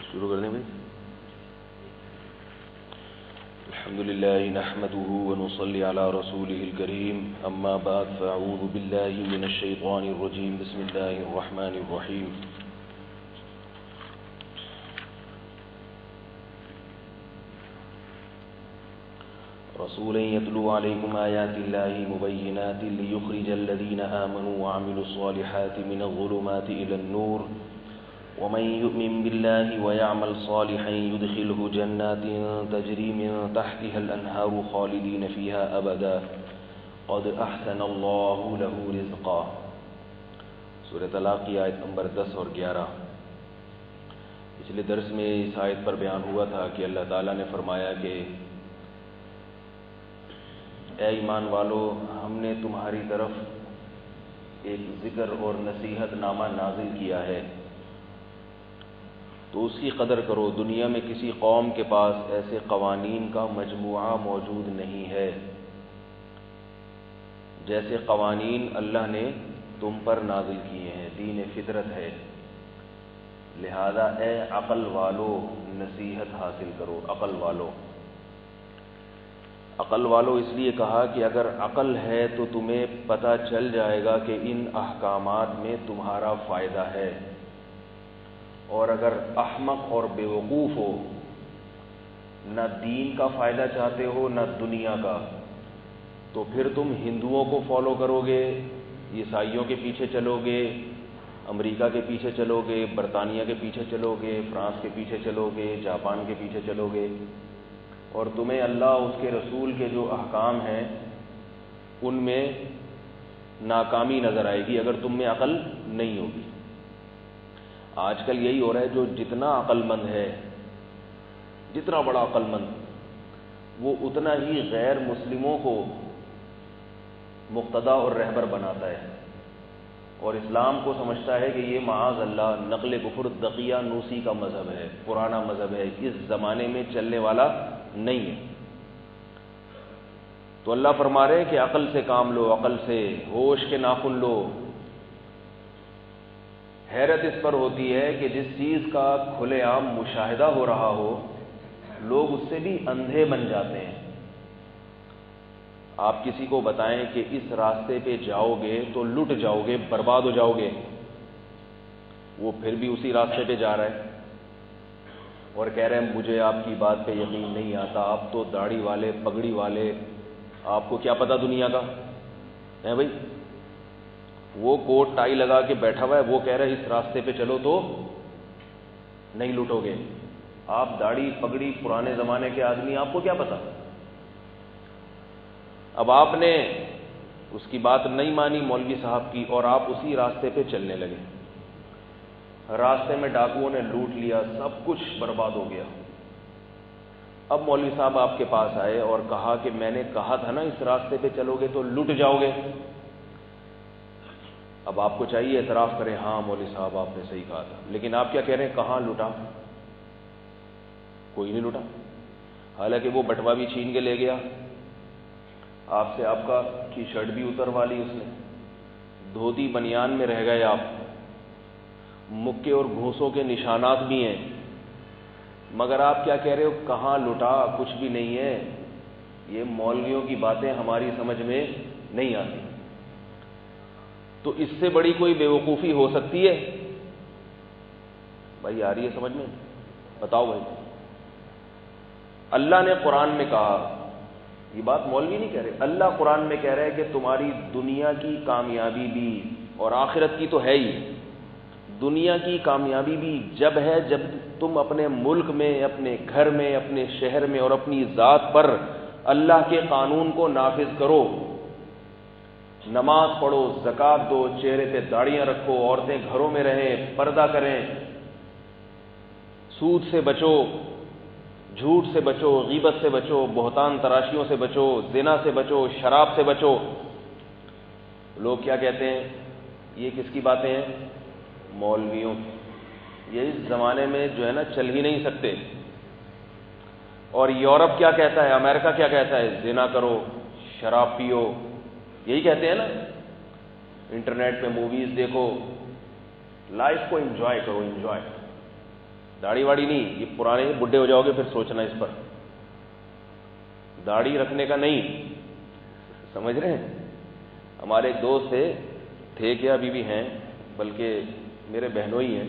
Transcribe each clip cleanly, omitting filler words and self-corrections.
شروع کر دیں بھائی. الحمد لله نحمده ونصلي على رسوله الكريم اما بعد فاعوذ بالله من الشيطان الرجيم بسم الله الرحمن الرحيم. رسولا يتلو عليكم آيات الله مبينات ليخرج الذين آمنوا وعملوا الصالحات من الظلمات إلى النور ومن يؤمن بالله ويعمل صالحا يدخله جنات تجري من تحتها الأنهار خالدين فيها أبدا قد أحسن الله له رزقا. سورہ طلاق کی آیت نمبر 10 اور 11. پچھلے درس میں اس آیت پر بیان ہوا تھا کہ اللہ تعالیٰ نے فرمایا کہ اے ایمان والو، ہم نے تمہاری طرف ایک ذکر اور نصیحت نامہ نازل کیا ہے تو اس کی قدر کرو. دنیا میں کسی قوم کے پاس ایسے قوانین کا مجموعہ موجود نہیں ہے جیسے قوانین اللہ نے تم پر نازل کیے ہیں. دین فطرت ہے، لہذا اے عقل والو نصیحت حاصل کرو. عقل والو اس لیے کہا کہ اگر عقل ہے تو تمہیں پتہ چل جائے گا کہ ان احکامات میں تمہارا فائدہ ہے، اور اگر احمق اور بیوقوف ہو، نہ دین کا فائدہ چاہتے ہو نہ دنیا کا، تو پھر تم ہندوؤں کو فالو کرو گے، عیسائیوں کے پیچھے چلو گے، امریکہ کے پیچھے چلو گے، برطانیہ کے پیچھے چلو گے، فرانس کے پیچھے چلو گے، جاپان کے پیچھے چلو گے، اور تمہیں اللہ اس کے رسول کے جو احکام ہیں ان میں ناکامی نظر آئے گی اگر تم میں عقل نہیں ہوگی. آج کل یہی ہو رہا ہے، جو جتنا عقل مند ہے، جتنا بڑا عقل مند، وہ اتنا ہی غیر مسلموں کو مقتدا اور رہبر بناتا ہے، اور اسلام کو سمجھتا ہے کہ یہ معاذ اللہ نقل کفر دقیانوسی کا مذہب ہے، پرانا مذہب ہے، اس زمانے میں چلنے والا نہیں ہے. تو اللہ فرما رہے کہ عقل سے کام لو، عقل سے، ہوش کے ناخن لو. حیرت اس پر ہوتی ہے کہ جس چیز کا کھلے عام مشاہدہ ہو رہا ہو لوگ اس سے بھی اندھے بن جاتے ہیں. آپ کسی کو بتائیں کہ اس راستے پہ جاؤ گے تو لٹ جاؤ گے، برباد ہو جاؤ گے، وہ پھر بھی اسی راستے پہ جا رہا ہے اور کہہ رہے ہیں مجھے آپ کی بات پہ یقین نہیں آتا، آپ تو داڑھی والے، پگڑی والے، آپ کو کیا پتا دنیا کا ہے بھائی. وہ کوٹ ٹائی لگا کے بیٹھا ہوا ہے، وہ کہہ رہا ہے اس راستے پہ چلو تو نہیں لوٹو گے. آپ داڑھی پگڑی پرانے زمانے کے آدمی، آپ کو کیا پتا. اب آپ نے اس کی بات نہیں مانی مولوی صاحب کی اور آپ اسی راستے پہ چلنے لگے. راستے میں ڈاکوؤں نے لوٹ لیا، سب کچھ برباد ہو گیا. اب مولوی صاحب آپ کے پاس آئے اور کہا کہ میں نے کہا تھا نا اس راستے پہ چلو گے تو لٹ جاؤ گے. اب آپ کو چاہیے اعتراف کریں، ہاں مولوی صاحب آپ نے صحیح کہا تھا، لیکن آپ کیا کہہ رہے ہیں، کہاں لوٹا؟ کوئی نہیں لوٹا. حالانکہ وہ بٹوا بھی چھین کے لے گیا، آپ سے آپ کا کی شرٹ بھی اتروا لی اس نے، دھوتی بنیان میں رہ گئے آپ، مکے اور گھوسوں کے نشانات بھی ہیں، مگر آپ کیا کہہ رہے ہو، کہاں لوٹا، کچھ بھی نہیں ہے. یہ مولویوں کی باتیں ہماری سمجھ میں نہیں آتی. تو اس سے بڑی کوئی بیوقوفی ہو سکتی ہے بھائی؟ آ رہی ہے سمجھ میں؟ بتاؤ بھائی. اللہ نے قرآن میں کہا، یہ بات مولوی نہیں کہہ رہے، اللہ قرآن میں کہہ رہے ہیں کہ تمہاری دنیا کی کامیابی بھی اور آخرت کی تو ہے ہی، دنیا کی کامیابی بھی جب ہے جب تم اپنے ملک میں، اپنے گھر میں، اپنے شہر میں اور اپنی ذات پر اللہ کے قانون کو نافذ کرو. نماز پڑھو، زکوٰۃ دو، چہرے پہ داڑیاں رکھو، عورتیں گھروں میں رہیں، پردہ کریں، سود سے بچو، جھوٹ سے بچو، غیبت سے بچو، بہتان تراشیوں سے بچو، زنا سے بچو، شراب سے بچو. لوگ کیا کہتے ہیں، یہ کس کی باتیں ہیں؟ مولویوں کی. یہ اس زمانے میں جو ہے نا چل ہی نہیں سکتے. اور یورپ کیا کہتا ہے، امریکہ کیا کہتا ہے، زنا کرو، شراب پیو، یہی کہتے ہیں نا. انٹرنیٹ پہ موویز دیکھو، لائف کو انجوائے کرو، انجوائے. داڑھی واڑی نہیں، یہ پرانے بڈھے ہو جاؤ گے پھر سوچنا اس پر، داڑھی رکھنے کا نہیں، سمجھ رہے ہیں؟ ہمارے ایک دوست تھے کیا ابھی بھی ہیں، بلکہ میرے بہنوئی ہیں،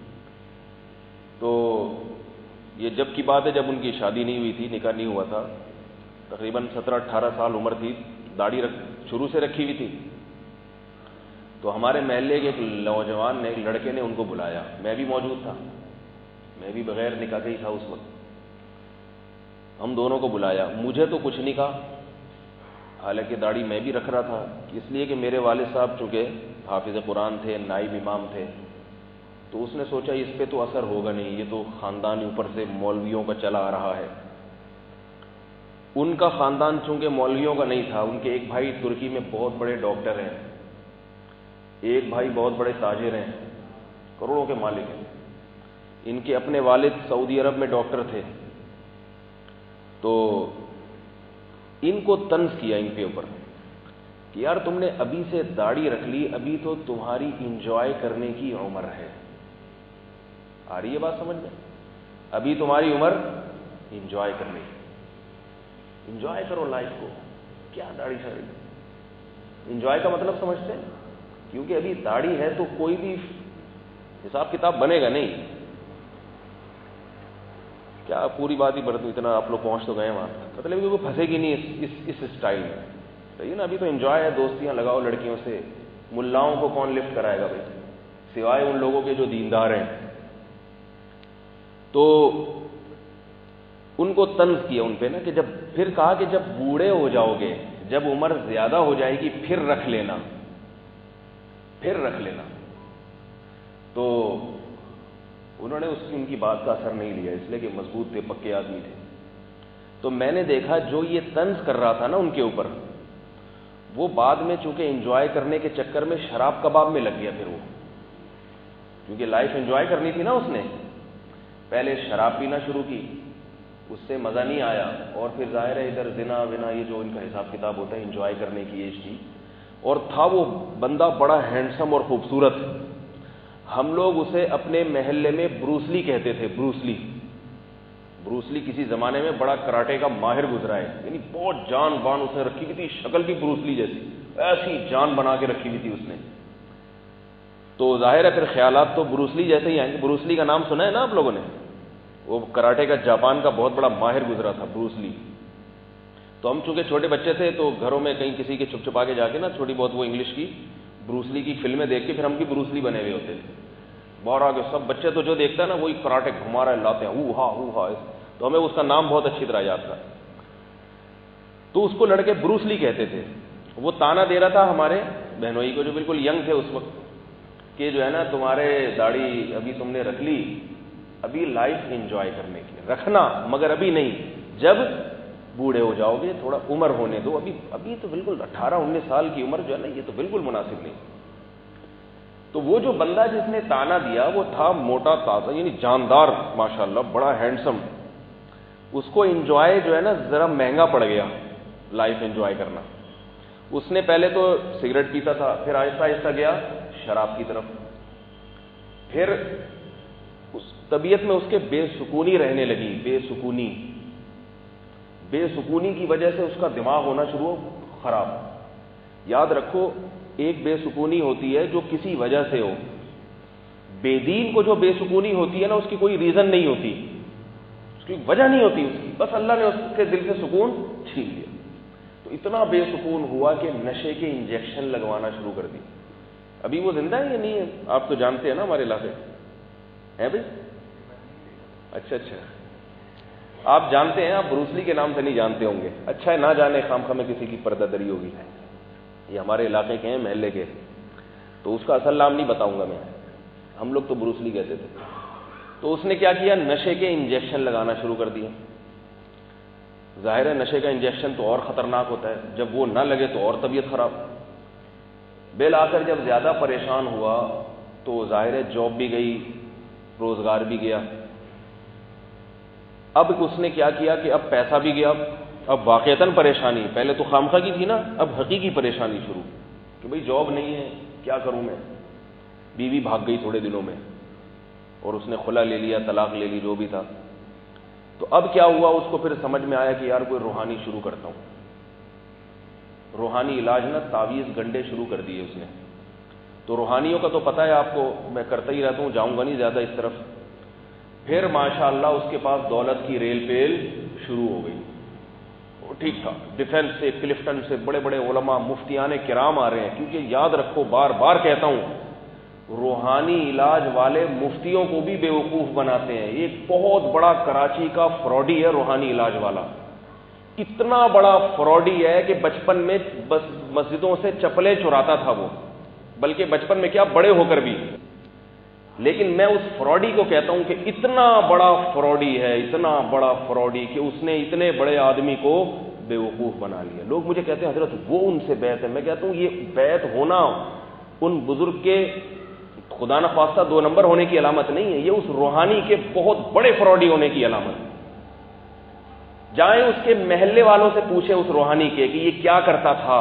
تو یہ جب کی بات ہے جب ان کی شادی نہیں ہوئی تھی، نکاح نہیں ہوا تھا، تقریباً 17-18 سال عمر تھی، داڑھی شروع سے رکھی ہوئی تھی. تو ہمارے محلے کے ایک نوجوان نے، ایک لڑکے نے ان کو بلایا، میں بھی موجود تھا، میں بھی بغیر نکاح کے ہی تھا اس وقت. ہم دونوں کو بلایا، مجھے تو کچھ نہیں کہا، حالانکہ داڑھی میں بھی رکھ رہا تھا، اس لیے کہ میرے والد صاحب چونکہ حافظ قرآن تھے، نائب امام تھے، تو اس نے سوچا اس پہ تو اثر ہوگا نہیں، یہ تو خاندان اوپر سے مولویوں کا چلا آ رہا ہے. ان کا خاندان چونکہ مولویوں کا نہیں تھا، ان کے ایک بھائی ترکی میں بہت بڑے ڈاکٹر ہیں، ایک بھائی بہت بڑے تاجر ہیں، کروڑوں کے مالک ہیں، ان کے اپنے والد سعودی عرب میں ڈاکٹر تھے. تو ان کو طنز کیا ان کے اوپر کہ یار تم نے ابھی سے داڑھی رکھ لی، ابھی تو تمہاری انجوائے کرنے کی عمر ہے. آ رہی ہے بات سمجھ میں؟ ابھی تمہاری عمر انجوائے کرنے کی، انجوائے کرو لائف کو، کیا داڑھی شاڑھی؟ انجوائے کا مطلب سمجھتے ہیں؟ کیونکہ ابھی داڑھی ہے تو کوئی بھی حساب کتاب بنے گا نہیں. کیا پوری بات ہی بڑھ دوں، اتنا آپ لوگ پہنچ تو گئے وہاں، مطلب کہ وہ پھنسے گی نہیں اس اسٹائل میں. صحیح نا؟ ابھی تو انجوائے ہے، دوستیاں لگاؤ لڑکیوں سے. ملاؤں کو کون لفٹ کرائے گا بھائی، سوائے ان لوگوں کے جو دیندار ہیں. تو ان کو طنز کیا ان پہ نا، کہ جب پھر کہا کہ جب بوڑھے ہو جاؤ گے، جب عمر زیادہ ہو جائے گی پھر رکھ لینا، پھر رکھ لینا. تو انہوں نے ان کی بات کا اثر نہیں لیا، اس لیے کہ مضبوط تھے، پکے آدمی تھے. تو میں نے دیکھا جو یہ طنز کر رہا تھا نا ان کے اوپر، وہ بعد میں چونکہ انجوائے کرنے کے چکر میں شراب کباب میں لگ گیا. پھر وہ کیونکہ لائف انجوائے کرنی تھی نا، اس نے پہلے شراب پینا شروع کی، اس سے مزہ نہیں آیا، اور پھر ظاہر ہے ادھر زنا ونا، یہ جو ان کا حساب کتاب ہوتا ہے انجوائے کرنے کی ایج تھی. اور تھا وہ بندہ بڑا ہینڈسم اور خوبصورت، ہم لوگ اسے اپنے محلے میں بروسلی کہتے تھے. بروسلی کسی زمانے میں بڑا کراٹے کا ماہر گزرا ہے، یعنی بہت جان بان اس نے رکھی ہوئی تھی، شکل بھی بروسلی جیسی، ایسی جان بنا کے رکھی ہوئی تھی اس نے. تو ظاہر ہے پھر خیالات تو بروسلی جیسے ہی آئیں گے. بروسلی کا نام سنا ہے نا آپ لوگوں نے؟ وہ کراٹے کا جاپان کا بہت بڑا ماہر گزرا تھا بروسلی. تو ہم چونکہ چھوٹے بچے تھے تو گھروں میں کہیں کسی کے چھپ چھپا کے جا کے نا تھوڑی بہت وہ انگلش کی بروسلی کی فلمیں دیکھ کے پھر ہم بھی بروسلی بنے ہوئے ہوتے تھے. باہر آ کے سب بچے تو جو دیکھتا ہے نا وہی کراٹے گھما رہے لاتے ہیں، او ہا. تو ہمیں اس کا نام بہت اچھی طرح یاد تھا. تو اس کو لڑکے بروسلی کہتے تھے. وہ تانا دے رہا تھا ہمارے بہنوئی کو جو بالکل ینگ تھے اس وقت، کہ جو ہے نا تمہارے داڑھی ابھی تم نے رکھ لی، ابھی لائف انجوائے کرنے کی رکھنا، مگر ابھی نہیں، جب بوڑھے ہو جاؤ گے تھوڑا عمر ہونے دو. ابھی تو بالکل 18-19 سال کی عمر جو ہے نا یہ تو بالکل مناسب نہیں. تو وہ جو بندہ جس نے تانا دیا وہ تھا موٹا تازہ، یعنی جاندار ماشاءاللہ، بڑا ہینڈسم. اس کو انجوائے جو ہے نا ذرا مہنگا پڑ گیا لائف انجوائے کرنا. اس نے پہلے تو سگریٹ پیتا تھا، پھر آہستہ آہستہ گیا شراب کی طرف، پھر اس طبیعت میں اس کے بے سکونی رہنے لگی. بے سکونی کی وجہ سے اس کا دماغ ہونا شروع خراب. یاد رکھو ایک بے سکونی ہوتی ہے جو کسی وجہ سے ہو، بے دین کو جو بے سکونی ہوتی ہے نا اس کی کوئی ریزن نہیں ہوتی، اس کی وجہ نہیں ہوتی اس کی، بس اللہ نے اس کے دل سے سکون چھین لیا. تو اتنا بے سکون ہوا کہ نشے کے انجیکشن لگوانا شروع کر دی. ابھی وہ زندہ ہے یا نہیں ہے؟ آپ تو جانتے ہیں نا ہمارے علاقے ہے بھائی. اچھا آپ جانتے ہیں، آپ بروسلی کے نام سے نہیں جانتے ہوں گے. اچھا ہے، نہ جانے خام خواہ میں کسی کی پردہ دری ہوگی. یہ ہمارے علاقے کے ہیں، محلے کے، تو اس کا اصل نام نہیں بتاؤں گا میں، ہم لوگ تو بروسلی کہتے تھے. تو اس نے کیا کیا، نشے کے انجیکشن لگانا شروع کر دیا. ظاہر ہے نشے کا انجیکشن تو اور خطرناک ہوتا ہے، جب وہ نہ لگے تو اور طبیعت خراب. بالآخر جب زیادہ پریشان ہوا تو ظاہر ہے جاب بھی گئی، روزگار بھی گیا. اب اس نے کیا کیا کہ اب پیسہ بھی گیا، اب واقعتاً پریشانی، پہلے تو خامخواہ کی تھی نا، اب حقیقی پریشانی شروع کہ بھئی جاب نہیں ہے، کیا کروں میں. بیوی بھاگ گئی تھوڑے دنوں میں. اور اس نے خلا لے لیا, طلاق لے لی, جو بھی تھا. تو اب کیا ہوا, اس کو پھر سمجھ میں آیا کہ یار کوئی روحانی شروع کرتا ہوں. روحانی علاج نہ, تعویذ گنڈے شروع کر دیے اس نے. تو روحانیوں کا تو پتہ ہے آپ کو, میں کرتا ہی رہتا ہوں, جاؤں گا نہیں زیادہ اس طرف. پھر ماشاءاللہ اس کے پاس دولت کی ریل پیل شروع ہو گئی. ٹھیک تھا, ڈیفینس سے, کلفٹن سے بڑے بڑے علماء, مفتیان کرام آ رہے ہیں. کیونکہ یاد رکھو, بار بار کہتا ہوں, روحانی علاج والے مفتیوں کو بھی بیوقوف بناتے ہیں. ایک بہت بڑا کراچی کا فراڈی ہے روحانی علاج والا. اتنا بڑا فراڈی ہے کہ بچپن میں بس مسجدوں سے چپلیں چراتا تھا وہ, بلکہ بچپن میں کیا, بڑے ہو کر بھی. لیکن میں اس فراڈی کو کہتا ہوں کہ اتنا بڑا فراڈی ہے, اتنا بڑا فراڈی کہ اس نے اتنے بڑے آدمی کو بیوقوف بنا لیا. لوگ مجھے کہتے ہیں حضرت وہ ان سے بیعت ہے. میں کہتا ہوں یہ بیعت ہونا ان بزرگ کے خدا نخواستہ 2 نمبر ہونے کی علامت نہیں ہے, یہ اس روحانی کے بہت بڑے فراڈی ہونے کی علامت. جائیں اس کے محلے والوں سے پوچھیں اس روحانی کے کہ یہ کیا کرتا تھا.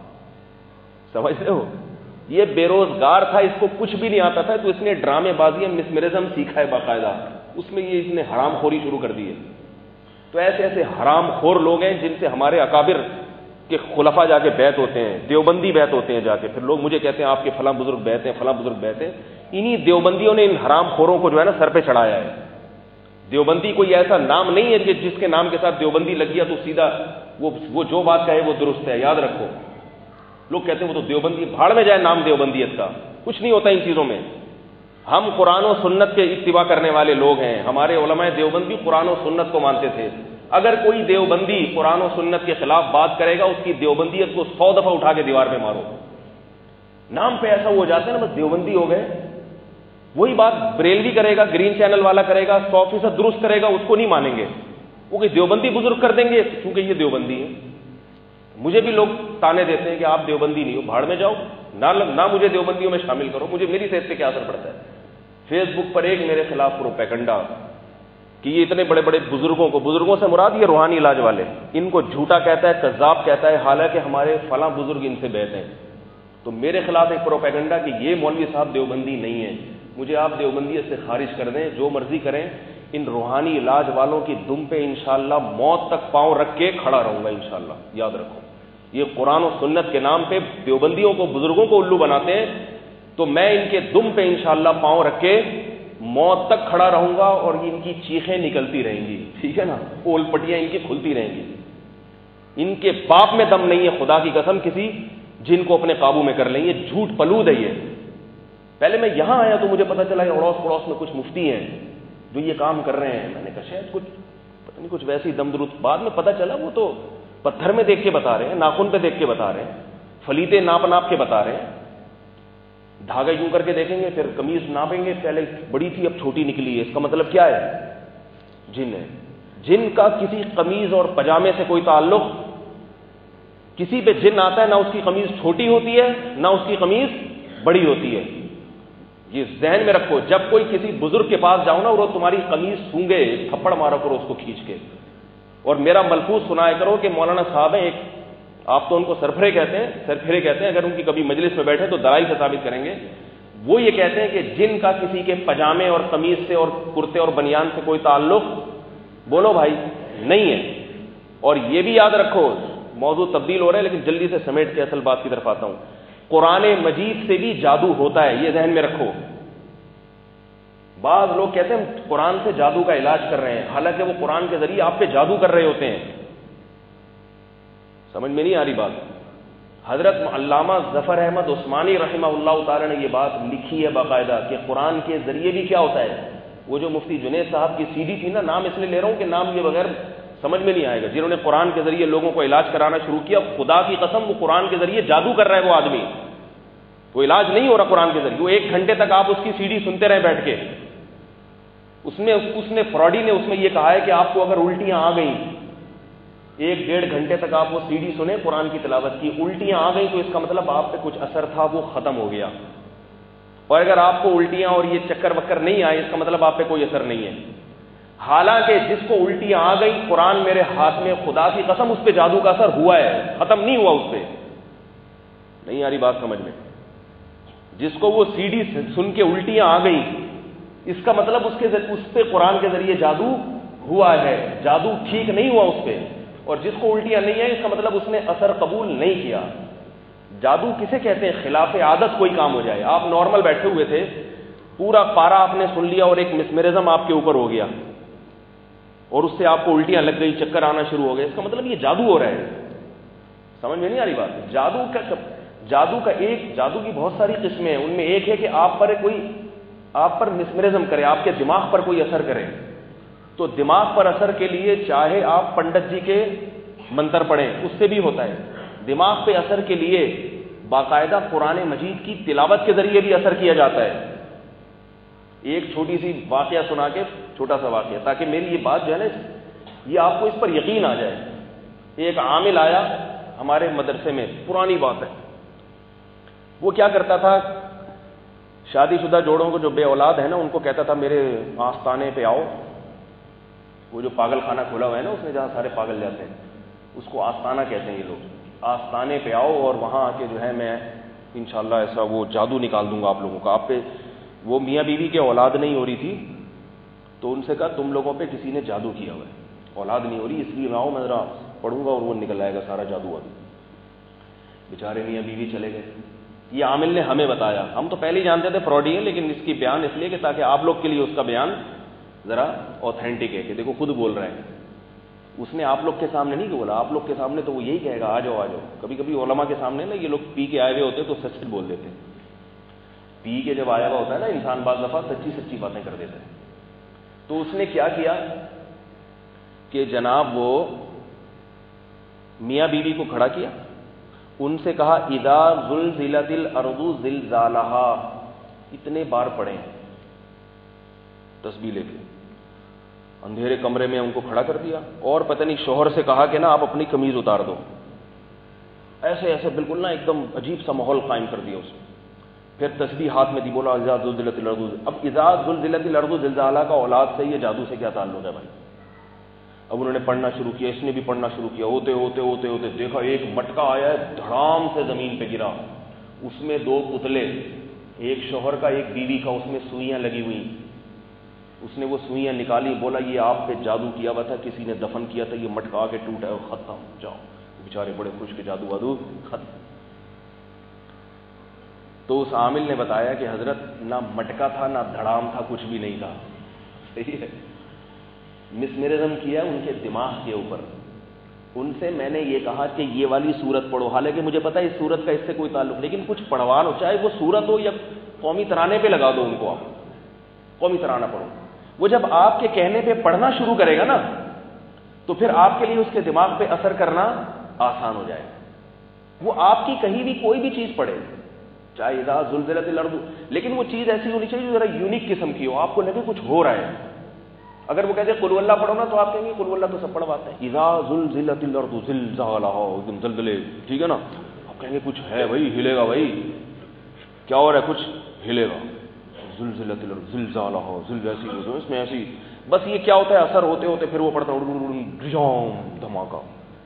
سمجھ رہے ہو, یہ بے روزگار تھا, اس کو کچھ بھی نہیں آتا تھا, تو اس نے ڈرامے بازی, مسمرزم سیکھا ہے باقاعدہ, اس میں یہ اس نے حرام خوری شروع کر دی ہے. تو ایسے ایسے حرام خور لوگ ہیں جن سے ہمارے اکابر کے خلفاء جا کے بیعت ہوتے ہیں, دیوبندی بیعت ہوتے ہیں جا کے. پھر لوگ مجھے کہتے ہیں آپ کے فلاں بزرگ بیعت ہیں, فلاں بزرگ بیعت ہیں. انہی دیوبندیوں نے ان حرام خوروں کو جو ہے نا سر پہ چڑھایا ہے. دیوبندی کوئی ایسا نام نہیں ہے کہ جس کے نام کے ساتھ دیوبندی لگ گیا تو سیدھا وہ جو بات کہے وہ درست ہے. یاد رکھو, لوگ کہتے ہیں وہ تو دیوبندی, بھاڑ میں جائے نام دیوبندیت کا, کچھ نہیں ہوتا ان چیزوں میں. ہم قرآن و سنت کے اتباع کرنے والے لوگ ہیں. ہمارے علماء دیوبندی قرآن و سنت کو مانتے تھے. اگر کوئی دیوبندی قرآن و سنت کے خلاف بات کرے گا, اس کی دیوبندیت کو 100 دفعہ اٹھا کے دیوار پہ مارو. نام پہ ایسا ہو جاتا ہے نا, بس دیوبندی ہو گئے. وہی بات بریلوی کرے گا, گرین چینل والا کرے گا, 100% درست کرے گا, اس کو نہیں مانیں گے. وہ کہ دیوبندی بزرگ کر دیں گے کیونکہ یہ دیوبندی ہے. مجھے بھی لوگ تانے دیتے ہیں کہ آپ دیوبندی نہیں ہو, بھاڑ میں جاؤ, نہ مجھے دیوبندیوں میں شامل کرو. مجھے میری صحت پہ کیا اثر پڑتا ہے. فیس بک پر ایک میرے خلاف پروپیگنڈا کہ یہ اتنے بڑے بڑے بزرگوں سے مراد یہ روحانی علاج والے, ان کو جھوٹا کہتا ہے, کذاب کہتا ہے, حالانکہ ہمارے فلاں بزرگ ان سے بیعت ہیں. تو میرے خلاف ایک پروپیگنڈا کہ یہ مولوی صاحب دیوبندی نہیں ہے. مجھے آپ دیوبندیت سے خارج کر دیں, جو مرضی کریں. ان روحانی علاج والوں کی دم پہ انشاءاللہ موت تک پاؤں رکھ کے کھڑا رہوں گا انشاءاللہ. یاد رکھو, یہ قرآن و سنت کے نام پہ دیوبندیوں کو, بزرگوں کو الو بناتے ہیں, تو میں ان کے دم پہ انشاءاللہ پاؤں رکھ کے موت تک کھڑا رہوں گا, اور ان کی چیخیں نکلتی رہیں گی. ٹھیک ہے نا, اول پٹیاں ان کی کھلتی رہیں گی. ان کے باپ میں دم نہیں ہے, خدا کی قسم, کسی جن کو اپنے قابو میں کر لیں. یہ جھوٹ پلود ہے. یہ پہلے میں یہاں آیا تو مجھے پتا چلا اڑوس پڑوس میں کچھ مفتی ہیں جو یہ کام کر رہے ہیں. میں نے کہا شاید کچھ پتہ نہیں, کچھ ویسی دم درود. بعد میں پتا چلا وہ تو پتھر میں دیکھ کے بتا رہے ہیں, ناخن پہ دیکھ کے بتا رہے ہیں, فلیتے ناپ کے بتا رہے ہیں. دھاگا یوں کر کے دیکھیں گے, پھر قمیض ناپیں گے, پہلے بڑی تھی اب چھوٹی نکلی ہے. اس کا مطلب کیا ہے؟ جن ہے. جن کا کسی قمیض اور پجامے سے کوئی تعلق. کسی پہ جن آتا ہے, نہ اس کی قمیض چھوٹی ہوتی ہے, نہ اس کی قمیض بڑی ہوتی ہے. یہ ذہن میں رکھو. جب کوئی کسی بزرگ کے پاس جاؤ نا, وہ تمہاری قمیض سونگے, تھپڑ مارو کرو اس کو کھینچ کے, اور میرا ملفوظ سنایا کرو کہ مولانا صاحب ہیں ایک, آپ تو ان کو سرفرے کہتے ہیں, اگر ان کی کبھی مجلس میں بیٹھے تو دلائل سے ثابت کریں گے. وہ یہ کہتے ہیں کہ جن کا کسی کے پجامے اور قمیض سے اور کرتے اور بنیان سے کوئی تعلق, بولو بھائی, نہیں ہے. اور یہ بھی یاد رکھو, موضوع تبدیل ہو رہا ہے لیکن جلدی سے سمیٹ کے اصل بات کی طرف آتا ہوں. قرآن مجید سے بھی جادو ہوتا ہے, یہ ذہن میں رکھو. بعض لوگ کہتے ہیں قرآن سے جادو کا علاج کر رہے ہیں, حالانکہ وہ قرآن کے ذریعے آپ پہ جادو کر رہے ہوتے ہیں. سمجھ میں نہیں آ رہی بات. حضرت علامہ ظفر احمد عثمانی رحمہ اللہ تعالی نے یہ بات لکھی ہے باقاعدہ کہ قرآن کے ذریعے بھی کیا ہوتا ہے. وہ جو مفتی جنید صاحب کی CD تھی نا, نام اس لیے لے رہا ہوں کہ نام یہ بغیر سمجھ میں نہیں آئے گا, جنہوں نے قرآن کے ذریعے لوگوں کو علاج کرانا شروع کیا. خدا کی قسم وہ قرآن کے ذریعے جادو کر رہا ہے وہ آدمی. وہ علاج نہیں ہو رہا قرآن کے ذریعے. وہ 1 گھنٹے تک آپ اس کی CD سنتے رہے بیٹھ کے. اس نے فراڈی نے اس میں یہ کہا ہے کہ آپ کو اگر الٹیاں آ گئیں, 1-1.5 گھنٹے تک آپ وہ CD سنیں قرآن کی تلاوت کی, الٹیاں آ گئیں تو اس کا مطلب آپ پہ کچھ اثر تھا, وہ ختم ہو گیا. اور اگر آپ کو الٹیاں اور یہ چکر وکر نہیں آئے, اس کا مطلب آپ پہ کوئی اثر نہیں ہے. حالانکہ جس کو الٹیاں آ گئی, قرآن میرے ہاتھ میں, خدا کی قسم اس پہ جادو کا اثر ہوا ہے, ختم نہیں ہوا اس پہ. نہیں آ رہی بات سمجھ میں. جس کو وہ CD سن کے الٹیاں آ گئی, اس کا مطلب اس پہ قرآن کے ذریعے جادو ہوا ہے، جادو ٹھیک نہیں ہوا اس پہ، اور جس کو الٹیاں نہیں ہیں اس کا مطلب اس نے اثر قبول نہیں کیا۔ جادو کسے کہتے ہیں؟ خلاف عادت کوئی کام ہو جائے، آپ نارمل بیٹھے ہوئے تھے، پورا پارا آپ نے سن لیا اور ایک مسمرزم آپ کے اوپر ہو گیا اور اس سے آپ کو الٹیاں لگ گئی، چکر آنا شروع ہو گئے، اس کا مطلب یہ جادو ہو رہا ہے۔ سمجھ میں نہیں آ رہی بات؟ جادو کی بہت ساری قسمیں ہیں، ان میں ایک ہے کہ آپ پر مسمرزم کرے، آپ کے دماغ پر کوئی اثر کرے۔ تو دماغ پر اثر کے لیے چاہے آپ پنڈت جی کے منتر پڑھیں، اس سے بھی ہوتا ہے۔ دماغ پہ اثر کے لیے باقاعدہ قرآن مجید کی تلاوت کے ذریعے بھی اثر کیا جاتا ہے۔ ایک چھوٹی سی واقعہ سنا کے، چھوٹا سا واقعہ، تاکہ میری یہ بات جو ہے نا یہ آپ کو اس پر یقین آ جائے۔ ایک عامل آیا ہمارے مدرسے میں، پرانی بات ہے، وہ کیا کرتا تھا، شادی شدہ جوڑوں کو جو بے اولاد ہے نا ان کو کہتا تھا میرے آستانے پہ آؤ، وہ جو پاگل خانہ کھولا ہوا ہے نا اس میں جہاں سارے پاگل جاتے ہیں اس کو آستانہ کہتے ہیں یہ لوگ، آستانے پہ آؤ اور وہاں آ کے جو ہے میں انشاءاللہ ایسا وہ جادو نکال دوں گا آپ لوگوں کا۔ آپ پہ وہ میاں بیوی کے اولاد نہیں ہو رہی تھی تو ان سے کہا تم لوگوں پہ کسی نے جادو کیا ہوا ہے، اولاد نہیں ہو رہی اس لیے میں آؤ، میں ذرا پڑھوں گا اور وہ نکل آئے گا سارا جادو وادو۔ بیچارے میاں بیوی چلے گئے۔ یہ عامل نے ہمیں بتایا، ہم تو پہلے ہی جانتے تھے فراڈی ہے، لیکن اس کی بیان اس لیے کہ تاکہ آپ لوگ کے لیے اس کا بیان ذرا اوتھینٹک ہے کہ دیکھو خود بول رہے ہیں۔ اس نے آپ لوگ کے سامنے نہیں بولا، آپ لوگ کے سامنے تو وہ یہی کہے گا آ جاؤ آ جاؤ۔ کبھی کبھی علماء کے سامنے نا یہ لوگ پی کے آئے ہوئے ہوتے تو سچ بول دیتے ہیں، پی کے جب آیا ہوا ہوتا ہے نا انسان بعض دفعہ سچی باتیں کر دیتا ہے۔ تو اس نے کیا کیا کہ جناب وہ میاں بیوی کو کھڑا کیا، ان سے کہا اذا زلزلت الارض زلزالہا، اتنے بار پڑھیں تسبیح لے کے۔ اندھیرے کمرے میں ان کو کھڑا کر دیا اور پتہ نہیں شوہر سے کہا کہ نا آپ اپنی قمیض اتار دو، ایسے بالکل نا ایک دم عجیب سا ماحول قائم کر دیا اس میں۔ پھر تسبیح ہاتھ میں دی، بولا اذا زلزلت الارض۔ اب اذا زلزلت الارض زلزالہا کا اولاد سے یہ جادو سے کیا تعلق ہے بھائی؟ اب انہوں نے پڑھنا شروع کیا، اس نے بھی پڑھنا شروع کیا، ہوتے ہوتے دیکھا ایک مٹکا آیا ہے، دھڑام سے زمین پہ گرا، اس میں دو پتلے، ایک شوہر کا ایک بیوی کا، اس میں سوئیاں لگی ہوئی۔ اس نے وہ سوئیاں نکالی، بولا یہ آپ پہ جادو کیا ہوا تھا، کسی نے دفن کیا تھا، یہ مٹکا آ کے ٹوٹا ہے، ختم، جاؤ۔ بیچارے بڑے خوش کے جادو وادو ختم۔ تو اس عامل نے بتایا کہ حضرت نہ مٹکا تھا نہ دھڑام تھا، کچھ بھی نہیں تھا، صحیح ہے، مسمرزم کیا ان کے دماغ کے اوپر۔ ان سے میں نے یہ کہا کہ یہ والی سورت پڑھو، حالانکہ مجھے پتا ہے اس سورت کا اس سے کوئی تعلق، لیکن کچھ پڑھوا لو، چاہے وہ سورت ہو یا قومی ترانے پہ لگا دو ان کو، آپ قومی ترانہ پڑھو۔ وہ جب آپ کے کہنے پہ پڑھنا شروع کرے گا نا تو پھر آپ کے لیے اس کے دماغ پہ اثر کرنا آسان ہو جائے گا۔ وہ آپ کی کہیں بھی کوئی بھی چیز پڑھے، چاہے اذا زلزلت الارض، لیکن وہ چیز ایسی ہونی چاہیے جو ذرا یونیک قسم کی ہو، آپ کو لگے کچھ ہو رہا ہے۔ اگر وہ کہتے ہیں قل اللہ پڑھو نا تو آپ کہیں گے قل اللہ تو سب پڑھواتے ہیں، اذا زلزلت الارض زلزالہا، ایک دم زلزلے، ٹھیک ہے نا، آپ کہیں گے کچھ ہے بھائی، ہلے گا بھائی، کیا ہو رہا ہے، کچھ ہلے گا، زلزلت الارض زلزالہا، زلزلہ اس میں ایسی، بس یہ کیا ہوتا ہے اثر ہوتے ہوتے پھر وہ پڑتا ہے دھماکہ،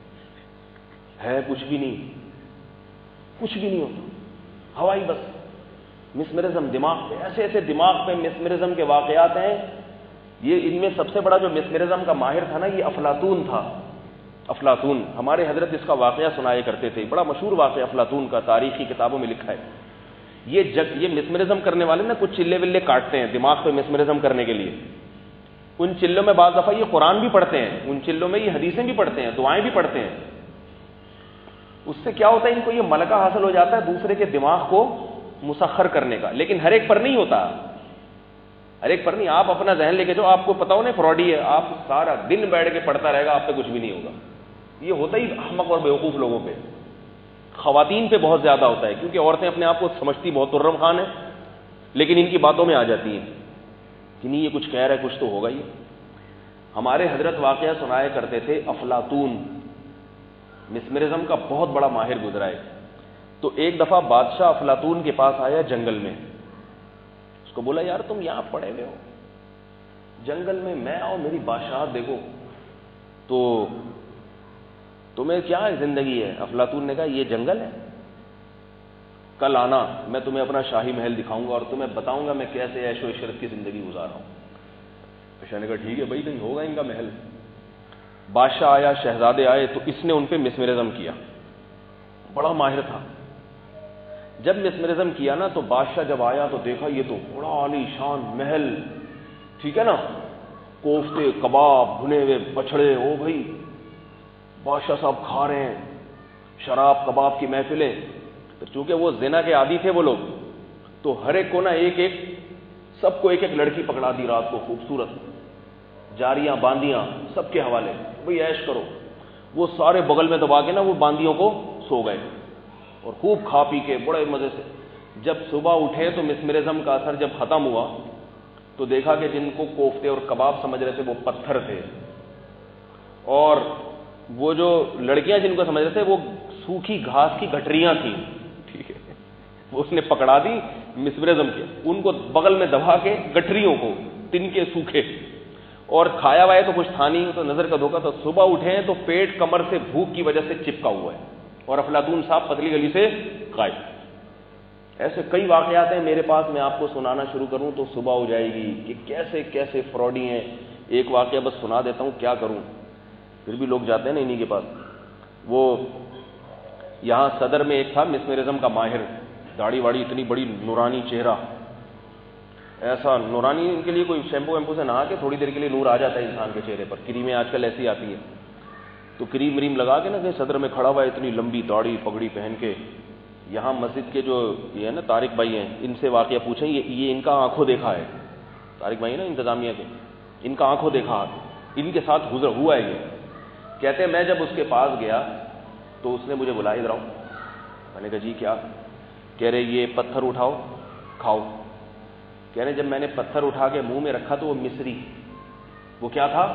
ہے کچھ بھی نہیں، کچھ بھی نہیں ہوتا، ہوائی بس مسمرزم دماغ پہ، ایسے ایسے دماغ پہ مسمرزم کے واقعات ہیں۔ یہ ان میں سب سے بڑا جو مسمرزم کا ماہر تھا نا یہ افلاطون تھا۔ افلاطون ہمارے حضرت اس کا واقعہ سنایا کرتے تھے، بڑا مشہور واقعہ افلاطون کا، تاریخی کتابوں میں لکھا ہے۔ یہ مسمرزم کرنے والے نا کچھ چلے ولے کاٹتے ہیں دماغ پہ مسمرزم کرنے کے لیے، ان چلوں میں بعض دفعہ یہ قرآن بھی پڑھتے ہیں، ان چلوں میں یہ حدیثیں بھی پڑھتے ہیں، دعائیں بھی پڑھتے ہیں۔ اس سے کیا ہوتا ہے، ان کو یہ ملکہ حاصل ہو جاتا ہے دوسرے کے دماغ کو مسخر کرنے کا، لیکن ہر ایک پر نہیں ہوتا، ہر ایک پر نہیں۔ آپ اپنا ذہن لے کے جو آپ کو پتا ہو نا فراڈی ہے، آپ سارا دن بیٹھ کے پڑھتا رہے گا، آپ پہ کچھ بھی نہیں ہوگا۔ یہ ہوتا ہی احمق اور بیوقوف لوگوں پہ، خواتین پہ بہت زیادہ ہوتا ہے، کیونکہ عورتیں اپنے آپ کو سمجھتی بہت ترم خان ہے، لیکن ان کی باتوں میں آ جاتی ہیں کہ نہیں یہ کچھ کہہ رہا ہے، کچھ تو ہوگا ہی۔ ہمارے حضرت واقعہ سنایا کرتے تھے افلاطون، مسمرزم کا بہت بڑا ماہر گزرا ہے۔ تو ایک دفعہ بادشاہ افلاطون کے پاس آیا جنگل میں، اس کو بولا یار تم یہاں پڑے ہوئے ہو جنگل میں آؤ میری بادشاہت دیکھو، تو تمہیں کیا زندگی ہے؟ افلاطون نے کہا یہ جنگل ہے، کل آنا، میں تمہیں اپنا شاہی محل دکھاؤں گا اور تمہیں بتاؤں گا میں کیسے عیش و عشرت کی زندگی گزار رہا ہوں۔ بادشاہ نے کہا ٹھیک ہے بھائی، نہیں ہوگا ان کا محل۔ بادشاہ آیا، شہزادے آئے، تو اس نے ان پہ مسمرزم کیا، بڑا ماہر تھا۔ جب مسمرزم کیا نا تو بادشاہ جب آیا تو دیکھا یہ تو بڑا عالی شان محل، ٹھیک ہے نا، کوفتے، کباب، بھنے ہوئے بچھڑے، او بھائی بادشاہ صاحب کھا رہے ہیں، شراب کباب کی محفلیں۔ چونکہ وہ زنا کے عادی تھے وہ لوگ، تو ہر ایک کو نا سب کو ایک ایک لڑکی پکڑا دی رات کو، خوبصورت جاریاں باندیاں سب کے حوالے، بھئی عیش کرو۔ وہ سارے بغل میں دبا کے نا وہ باندیوں کو سو گئے اور خوب کھا پی کے بڑے مزے سے۔ جب صبح اٹھے تو مسمرزم کا اثر جب ختم ہوا تو دیکھا کہ جن کو کوفتے اور کباب سمجھ رہے تھے وہ پتھر تھے، اور وہ جو لڑکیاں جن کو سمجھ رہے تھے وہ سوکھی گھاس کی گٹریاں تھیں، ٹھیک ہے، وہ اس نے پکڑا دی، مسمرزم کیا، ان کو بغل میں دبا کے گٹریوں کو تن کے سوکھے، اور کھایا ہوا ہے تو کچھ تھا نہیں، تو نظر کا دھوکہ، تو صبح اٹھے ہیں تو پیٹ کمر سے بھوک کی وجہ سے چپکا ہوا ہے، اور افلاطون صاحب پتلی گلی سے غائب۔ ایسے کئی واقعات ہیں میرے پاس، میں آپ کو سنانا شروع کروں تو صبح ہو جائے گی کہ کیسے کیسے فراڈی ہیں۔ ایک واقعہ بس سنا دیتا ہوں، کیا کروں، پھر بھی لوگ جاتے ہیں نا انہی کے پاس۔ وہ یہاں صدر میں ایک تھا مسمرزم کا ماہر، داڑھی واڑی اتنی بڑی، نورانی چہرہ، ایسا نورانی، ان کے لیے کوئی شیمپو ویمپو سے نہا کے تھوڑی دیر کے لیے نور آ جاتا ہے انسان کے چہرے پر، کریمیں آج کل ایسی آتی ہیں، تو کریم وریم لگا کے نا کہ صدر میں کھڑا ہوا ہے، اتنی لمبی داڑھی پگڑی پہن کے۔ یہاں مسجد کے جو یہ ہے نا طارق بھائی ہیں، ان سے واقعہ پوچھیں، یہ ان کا آنکھوں دیکھا ہے، طارق بھائی نا انتظامیہ کے، ان کا آنکھوں دیکھا، ان کے ساتھ گزر ہوا ہے یہ۔ کہتے ہیں میں جب اس کے پاس گیا تو اس نے مجھے بلایا، ادھر آؤ۔ میں نے کہا جی کیا؟ کہہ رہے یہ پتھر اٹھاؤ کھاؤ۔ کہہ رہے جب میں نے پتھر اٹھا کے منہ میں رکھا تو وہ مصری، وہ کیا تھا،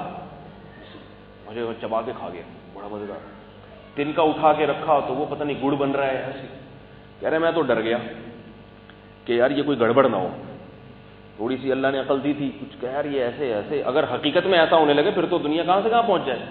مجھے چبا کے کھا گیا، بڑا مزیدار۔ تن کا اٹھا کے رکھا تو وہ پتہ نہیں گڑ بن رہا ہے ایسے۔ کہہ رہے میں تو ڈر گیا کہ یار یہ کوئی گڑبڑ نہ ہو، تھوڑی سی اللہ نے عقل دی تھی کچھ، کہ یار یہ ایسے ایسے اگر حقیقت میں ایسا ہونے لگے پھر تو دنیا کہاں سے کہاں پہنچ جائے۔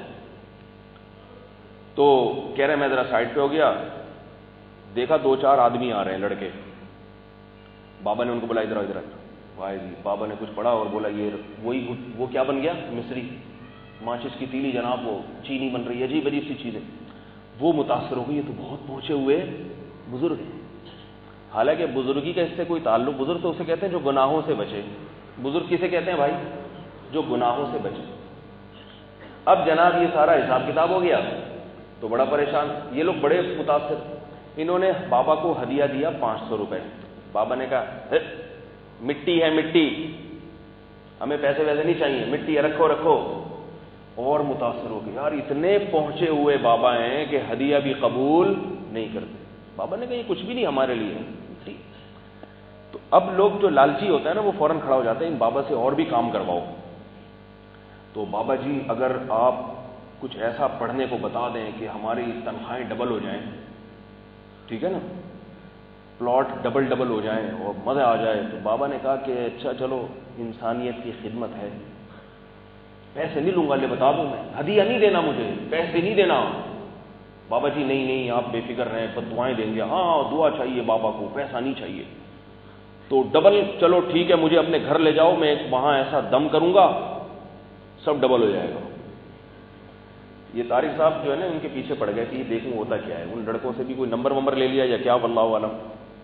تو کہہ رہے میں ذرا سائڈ پہ ہو گیا، دیکھا دو چار آدمی آ رہے ہیں لڑکے، بابا نے ان کو بلایا ادھر ادھر، بھائی جی بابا نے کچھ پڑھا اور بولا یہ وہی وہ کیا بن گیا، مصری، ماچس کی تیلی جناب، وہ چینی بن رہی ہے، عجیب عجیب سی چیزیں۔ وہ متاثر ہو گئی، یہ تو بہت پہنچے ہوئے بزرگ ہیں، حالانکہ بزرگی کا اس سے کوئی تعلق، بزرگ تو اسے کہتے ہیں جو گناہوں سے بچے۔ بزرگ کسے کہتے ہیں بھائی؟ جو گناہوں سے بچے۔ اب جناب یہ سارا حساب کتاب ہو گیا تو بڑا پریشان، یہ لوگ بڑے متاثر۔ انہوں نے بابا کو ہدیہ دیا 500 روپے۔ بابا نے کہا مٹی ہے مٹی، ہمیں پیسے ویسے نہیں چاہیے، مٹی ہے رکھو رکھو۔ اور متاثر ہو گئے، یار اتنے پہنچے ہوئے بابا ہیں کہ ہدیہ بھی قبول نہیں کرتے۔ بابا نے کہا یہ کچھ بھی نہیں ہمارے لیے مٹی۔ تو اب لوگ جو لالچی ہوتا ہے نا وہ فوراً کھڑا ہو جاتے ہیں ان بابا سے اور بھی کام کرواؤ۔ تو بابا جی اگر آپ کچھ ایسا پڑھنے کو بتا دیں کہ ہماری تنخواہیں ڈبل ہو جائیں، ٹھیک ہے نا، پلاٹ ڈبل ہو جائیں اور مزہ آ جائے، تو بابا نے کہا کہ اچھا چلو انسانیت کی خدمت ہے، پیسے نہیں لوں گا، لے بتا دوں میں، ہدیہ نہیں دینا، مجھے پیسے نہیں دینا۔ بابا جی نہیں آپ بے فکر رہیں، بس دعائیں دیں گے۔ ہاں دعا چاہیے بابا کو، پیسہ نہیں چاہیے۔ تو ڈبل، چلو ٹھیک ہے مجھے اپنے گھر لے جاؤ، میں وہاں ایسا دم کروں گا سب ڈبل ہو جائے گا۔ یہ طارق صاحب جو ہے نا ان کے پیچھے پڑ گئے کہ یہ دیکھوں ہوتا کیا ہے، ان لڑکوں سے بھی کوئی نمبر لے لیا یا کیا، واللہ عالم۔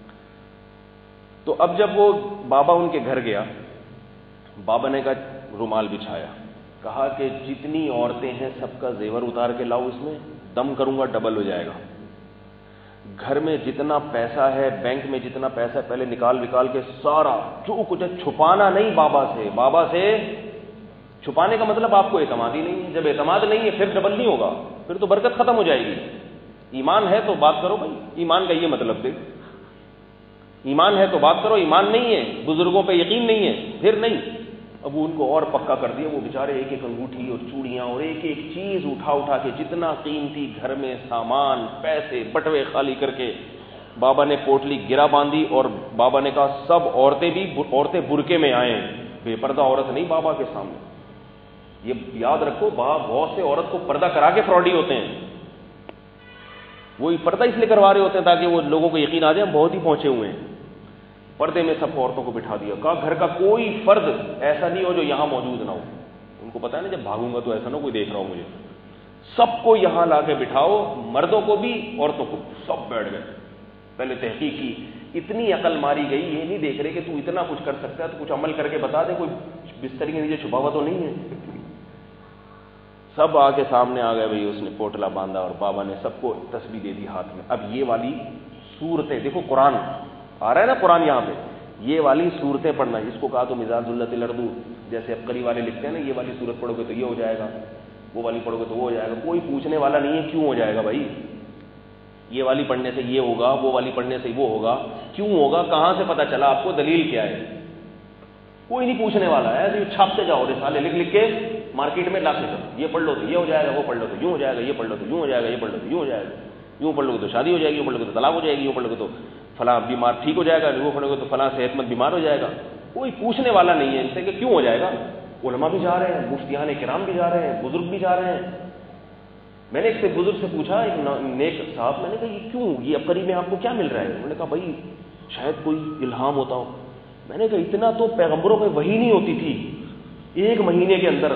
تو اب جب وہ بابا ان کے گھر گیا، بابا نے کہا رومال بچھایا، کہا کہ جتنی عورتیں ہیں سب کا زیور اتار کے لاؤ، اس میں دم کروں گا ڈبل ہو جائے گا۔ گھر میں جتنا پیسہ ہے، بینک میں جتنا پیسہ پہلے نکال کے سارا جو کچھ ہے، چھپانا نہیں بابا سے چھپانے کا مطلب آپ کو اعتماد ہی نہیں ہے۔ جب اعتماد نہیں ہے پھر ڈبل نہیں ہوگا، پھر تو برکت ختم ہو جائے گی۔ ایمان ہے تو بات کرو بھائی، ایمان کا یہ مطلب دے، ایمان ہے تو بات کرو، ایمان نہیں ہے، بزرگوں پہ یقین نہیں ہے، پھر نہیں۔ اب ان کو اور پکا کر دیا، وہ بیچارے ایک ایک انگوٹھی اور چوڑیاں اور ایک ایک چیز اٹھا کے جتنا قیمتی گھر میں سامان، پیسے، بٹوے خالی کر کے بابا نے پوٹلی گرا باندھی، اور بابا نے کہا سب عورتیں برقعے میں آئیں، بے پردہ عورت نہیں بابا کے سامنے۔ یہ یاد رکھو، بہت سے عورت کو پردہ کرا کے فراڈی ہوتے ہیں۔ وہی پردہ اس لیے کروا رہے ہوتے ہیں تاکہ وہ لوگوں کو یقین آ جائے ہم بہت ہی پہنچے ہوئے ہیں. پردے میں سب عورتوں کو بٹھا دیا, کہا گھر کا کوئی فرد ایسا نہیں ہو جو یہاں موجود نہ ہو. ان کو پتا ہے نا جب بھاگوں گا تو ایسا نہ کوئی دیکھ رہا ہو مجھے. سب کو یہاں لا کے بٹھاؤ, مردوں کو بھی عورتوں کو, سب بیٹھ گئے. پہلے تحقیق کی, اتنی عقل ماری گئی, یہ نہیں دیکھ رہے کہ تو اتنا کچھ کر سکتا ہے تو کچھ عمل کر کے بتا دے, کوئی بستر کے نیچے چھپا ہوا تو نہیں ہے. سب آ کے سامنے آ گئے بھائی, اس نے پوٹلا باندھا اور بابا نے سب کو تسبیح دے دی ہاتھ میں. اب یہ والی صورتیں دیکھو, قرآن آ رہا ہے نا, قرآن یہاں پہ یہ والی صورتیں پڑھنا. اس کو کہا تو مزاج الت الاردو, جیسے عبقری والے لکھتے ہیں نا, یہ والی صورت پڑھو گے تو یہ ہو جائے گا, وہ والی پڑھو گے تو وہ ہو جائے گا. کوئی پوچھنے والا نہیں ہے کیوں ہو جائے گا بھائی, یہ والی پڑھنے سے یہ ہوگا, وہ والی پڑھنے سے وہ ہوگا, کیوں ہوگا, کہاں سے پتہ چلا آپ کو, دلیل کیا ہے, کوئی نہیں پوچھنے والا ہے. ایسے چھاپتے جاؤ رسالے لکھ لکھ کے مارکیٹ میں لا کے جاؤ, یہ پڑھ لو تو یہ ہو جائے گا, وہ پڑھ لو تو یوں ہو جائے گا, یہ پڑھ لو تو یوں ہو جائے گا, یہ پڑھ لو تو یوں ہو جائے گا, یوں پڑھ لو گے تو شادی ہو جائے گی, یوں پڑھ لو گے تو طلاق ہو جائے گی, یوں پڑھ لو گے تو فلاں بیمار ٹھیک ہو جائے گا, وہ پڑھو گے تو فلاں صحت مند بیمار ہو جائے گا. کوئی پوچھنے والا نہیں ہے ان سے کہ کیوں ہو جائے گا. علماء بھی جا رہے ہیں, مفتیان کرام بھی جا رہے ہیں, بزرگ بھی جا رہے ہیں. میں نے ایک سے بزرگ سے پوچھا, ایک نیک صاحب, میں نے کہا یہ کیوں, یہ عبقری میں آپ کو کیا مل رہا ہے؟ انہوں نے کہا بھائی شاید کوئی الہام ہوتا ہو. میں نے کہا اتنا تو پیغمبروں پہ وحی نہیں ہوتی تھی ایک مہینے کے اندر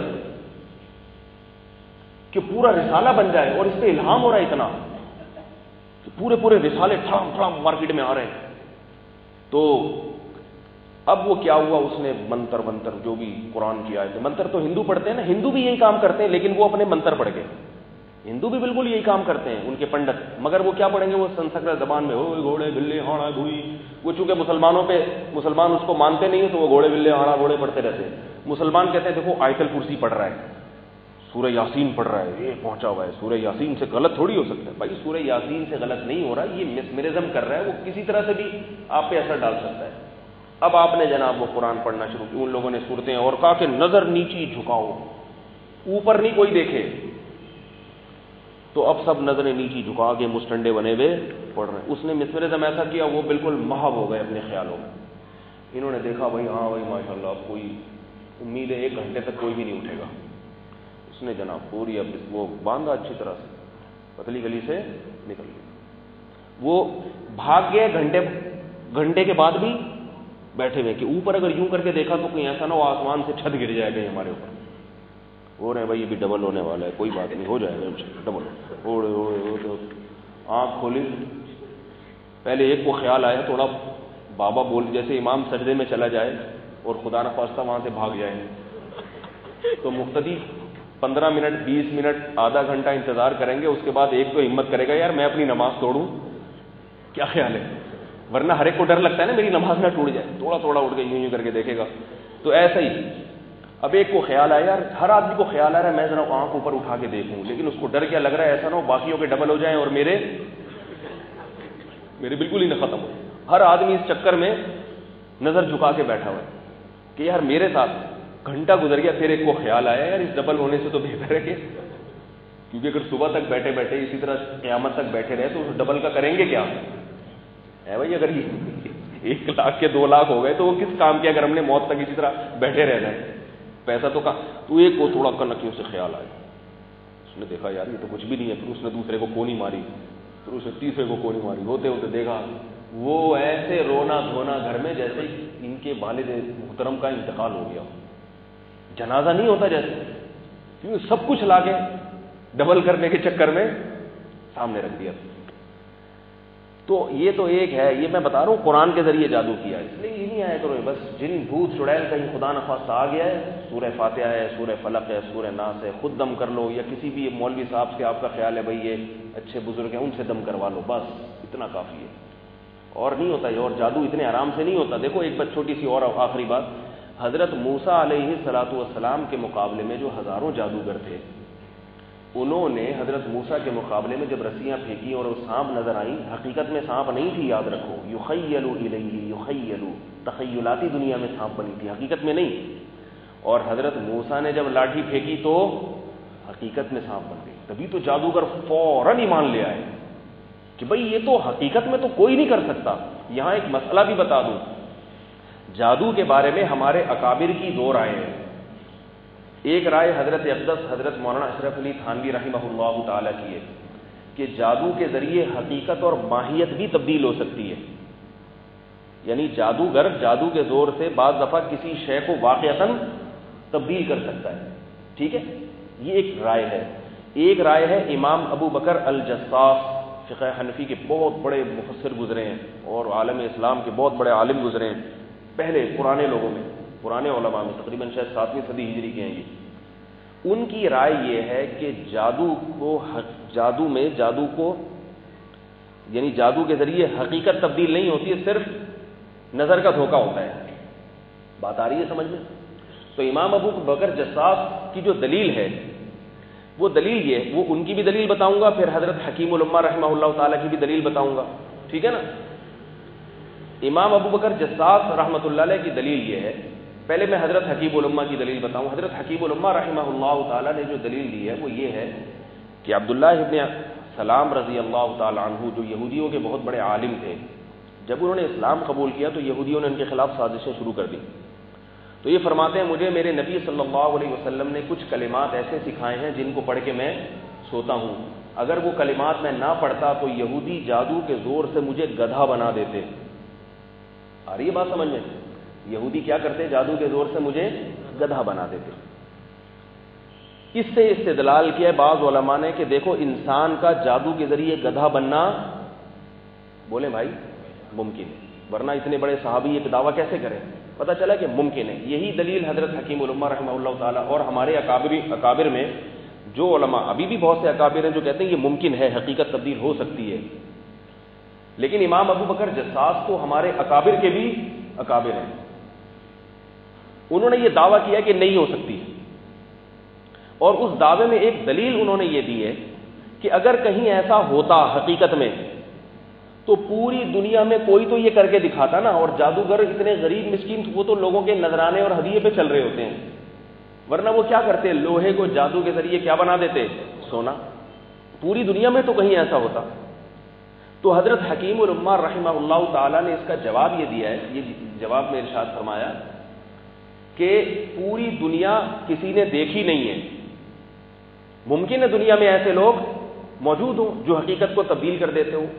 کہ پورا رسالہ بن جائے, اور اس پہ الہام ہو رہا ہے اتنا کہ پورے پورے رسالے ٹھڑام ٹھڑام مارکیٹ میں آ رہے ہیں. تو اب وہ کیا ہوا, اس نے منتر جو بھی قرآن کی آیت, منتر تو ہندو پڑھتے ہیں نا, ہندو بھی یہی کام کرتے ہیں, لیکن وہ اپنے منتر پڑھ کے, ہندو بھی بالکل یہی کام کرتے ہیں ان کے پنڈت, مگر وہ کیا پڑھیں گے, وہ سنسکرت زبان میں, ہو گھوڑے بلے ہاڑا گھوئی. وہ چونکہ مسلمان اس کو مانتے نہیں ہیں تو وہ گھوڑے بلے ہاڑا گھوڑے پڑھتے رہتے ہیں. مسلمان کہتے ہیں دیکھو آیت الکرسی پڑھ رہا ہے, سورہ یاسین پڑھ رہا ہے, یہ پہنچا ہوا ہے, سورہ یاسین سے غلط تھوڑی ہو سکتا ہے. بھائی سورہ یاسین سے غلط نہیں ہو رہا, یہ مسمرزم کر رہا ہے, وہ کسی طرح سے بھی آپ پہ اثر ڈال سکتا ہے. اب آپ نے جناب وہ قرآن پڑھنا شروع کی, ان لوگوں نے صورتیں, اور کہا کہ نظر نیچی جھکاؤ, اوپر نہیں کوئی دیکھے. تو اب سب نظریں نیچی جھکا کے مستنڈے بنے ہوئے پڑھ رہے ہیں. اس نے مسمرزم ایسا کیا, وہ بالکل محو ہو گئے اپنے خیالوں میں. انہوں نے دیکھا بھائی ہاں بھائی ماشاء اللہ, اب کوئی امید ہے 1 گھنٹے تک کوئی بھی نہیں اٹھے گا. اس نے جناب پوری اب وہ باندھا اچھی طرح سے, پتلی گلی سے نکل گیا. وہ بھاگ گئے, گھنٹے کے بعد بھی بیٹھے ہوئے کہ اوپر اگر یوں کر کے دیکھا تو کہیں ایسا نہ ہو آسمان سے چھت گر جائے گا ہمارے اوپر. ہو رہے ہیں بھائی یہ بھی ڈبل ہونے والا ہے, کوئی بات نہیں, ہو جائے گا ڈبل. اوڑے آنکھ کھولی, پہلے ایک کو خیال آیا, تھوڑا بابا بول, جیسے امام سجدے میں چلا جائے اور خدا نخواستہ وہاں سے بھاگ جائے, تو مقتدی 15 منٹ 20 منٹ آدھا گھنٹہ انتظار کریں گے. اس کے بعد ایک تو ہمت کرے گا یار میں اپنی نماز توڑوں, کیا خیال ہے, ورنہ ہر ایک کو ڈر لگتا ہے نا میری نماز نہ ٹوٹ جائے, تھوڑا تھوڑا اٹھ کے یوں کر کے دیکھے گا. تو ایسا ہی اب ایک کو خیال آیا, یار ہر آدمی کو خیال آ رہا ہے میں ذرا آنکھ اوپر اٹھا کے دیکھوں, لیکن اس کو ڈر کیا لگ رہا ہے ایسا نہ ہو باقیوں کے ڈبل ہو جائیں اور میرے بالکل ہی نہ ختم ہو. ہر آدمی اس چکر میں نظر جھکا کے بیٹھا ہوا ہے کہ یار میرے ساتھ گھنٹہ گزر گیا, پھر ایک کو خیال آیا یار اس ڈبل ہونے سے تو بہتر ہے کہ, کیونکہ اگر صبح تک بیٹھے بیٹھے اسی طرح قیامت تک بیٹھے رہے تو اس ڈبل کا کریں گے کیا ہے بھائی. اگر یہ 1 لاکھ کے 2 لاکھ ہو گئے تو وہ کس کام کے, اگر ہم نے موت تک اسی طرح بیٹھے رہنا ہے, پیسہ تو کہاں. تو ایک کو تھوڑا کنکیوں سے خیال آیا, اس نے دیکھا یار یہ تو کچھ بھی نہیں ہے. پھر اس نے دوسرے کو کونی ماری, پھر اس نے تیسرے کو کونی ماری. ہوتے ہوتے دیکھا وہ ایسے رونا دھونا گھر میں جیسے ان کے والد محترم کا انتقال ہو گیا, جنازہ نہیں ہوتا جیسے, کیونکہ سب کچھ لا کے ڈبل کرنے کے چکر میں سامنے رکھ دیا. تو یہ تو ایک ہے, یہ میں بتا رہا ہوں قرآن کے ذریعے جادو کیا ہے. اس لیے یہ نہیں آیا کرو بس جن بھوت چڑیل کہیں خدا نخواستہ آ گیا ہے, سورہ فاتحہ ہے, سورہ فلق ہے, سورہ ناس ہے, خود دم کر لو, یا کسی بھی مولوی صاحب سے آپ کا خیال ہے بھائی یہ اچھے بزرگ ہیں ان سے دم کروا لو, بس اتنا کافی ہے. اور نہیں ہوتا یہ, اور جادو اتنے آرام سے نہیں ہوتا. دیکھو ایک بات چھوٹی سی اور آخری بات, حضرت موسیٰ علیہ الصلوۃ والسلام کے مقابلے میں جو ہزاروں جادوگر تھے, انہوں نے حضرت موسیٰ کے مقابلے میں جب رسیاں پھینکی اور وہ سانپ نظر آئی, حقیقت میں سانپ نہیں تھی, یاد رکھو, یخیل الیہ, یخیل تخیلاتی دنیا میں سانپ بنی تھی, حقیقت میں نہیں. اور حضرت موسیٰ نے جب لاٹھی پھینکی تو حقیقت میں سانپ بن گئی. تبھی تو جادوگر فوراً ایمان لے آئے کہ بھئی یہ تو حقیقت میں تو کوئی نہیں کر سکتا. یہاں ایک مسئلہ بھی بتا دوں, جادو کے بارے میں ہمارے اکابر کی 2 رائے ہیں. ایک رائے حضرت اقدس حضرت مولانا اشرف علی تھانوی رحمہ اللہ تعالیٰ کی ہے کہ جادو کے ذریعے حقیقت اور ماہیت بھی تبدیل ہو سکتی ہے. یعنی جادوگر جادو کے زور سے بعض دفعہ کسی شے کو واقعتاً تبدیل کر سکتا ہے. ٹھیک ہے, یہ ایک رائے ہے. ایک رائے ہے امام ابو بکر الجصاص, فقہ حنفی کے بہت بڑے مفسر گزرے ہیں اور عالم اسلام کے بہت بڑے عالم گزرے ہیں پہلے پرانے لوگوں میں, پرانے علماء میں, تقریباً شاید 7ویں صدی ہجری کے ہیں یہ. ان کی رائے یہ ہے کہ جادو کو یعنی جادو کے ذریعے حقیقت تبدیل نہیں ہوتی ہے, صرف نظر کا دھوکہ ہوتا ہے. بات آ رہی ہے سمجھ میں؟ تو امام ابو بکر جصاص کی جو دلیل ہے وہ دلیل یہ, وہ ان کی بھی دلیل بتاؤں گا, پھر حضرت حکیم الامہ رحمہ اللہ تعالیٰ کی بھی دلیل بتاؤں گا. ٹھیک ہے نا. امام ابو بکر جصاص رحمۃ اللہ علیہ کی دلیل یہ ہے, پہلے میں حضرت حکیم الامہ کی دلیل بتاؤں. حضرت حکیم الامہ رحمہ اللہ تعالیٰ نے جو دلیل دی ہے وہ یہ ہے کہ عبداللہ ابن سلام رضی اللہ تعالیٰ عنہ جو یہودیوں کے بہت بڑے عالم تھے, جب انہوں نے اسلام قبول کیا تو یہودیوں نے ان کے خلاف سازشیں شروع کر دی. تو یہ فرماتے ہیں مجھے میرے نبی صلی اللہ علیہ وسلم نے کچھ کلمات ایسے سکھائے ہیں جن کو پڑھ کے میں سوتا ہوں, اگر وہ کلمات میں نہ پڑھتا تو یہودی جادو کے زور سے مجھے گدھا بنا دیتے. آ رہی ہے بات سمجھ میں؟ یہودی کیا کرتے, جادو کے زور سے مجھے گدھا بنا دیتے. اس سے استدلال کیا ہے بعض علماء نے کہ دیکھو انسان کا جادو کے ذریعے گدھا بننا, بولے بھائی, ممکن ہے, ورنہ اتنے بڑے صحابی یہ دعویٰ کیسے کریں؟ پتہ چلا کہ ممکن ہے. یہی دلیل حضرت حکیم الامہ رحمہ اللہ تعالیٰ اور ہمارے اکابر میں جو علماء, ابھی بھی بہت سے اکابر ہیں جو کہتے ہیں یہ ممکن ہے, حقیقت تبدیل ہو سکتی ہے. لیکن امام ابو بکر جصاص تو ہمارے اکابر کے بھی اکابر ہیں, انہوں نے یہ دعویٰ کیا کہ نہیں ہو سکتی, اور اس دعوے میں ایک دلیل انہوں نے یہ دی ہے کہ اگر کہیں ایسا ہوتا حقیقت میں تو پوری دنیا میں کوئی تو یہ کر کے دکھاتا نا, اور جادوگر اتنے غریب مسکین وہ تو لوگوں کے نذرانے اور ہدیے پہ چل رہے ہوتے ہیں, ورنہ وہ کیا کرتے, لوہے کو جادو کے ذریعے کیا بنا دیتے, سونا. پوری دنیا میں تو کہیں ایسا ہوتا. تو حضرت حکیم الامہ رحمہ اللہ تعالیٰ نے اس کا جواب یہ دیا ہے, یہ جواب میں ارشاد فرمایا کہ پوری دنیا کسی نے دیکھی نہیں ہے, ممکن ہے دنیا میں ایسے لوگ موجود ہوں جو حقیقت کو تبدیل کر دیتے ہوں.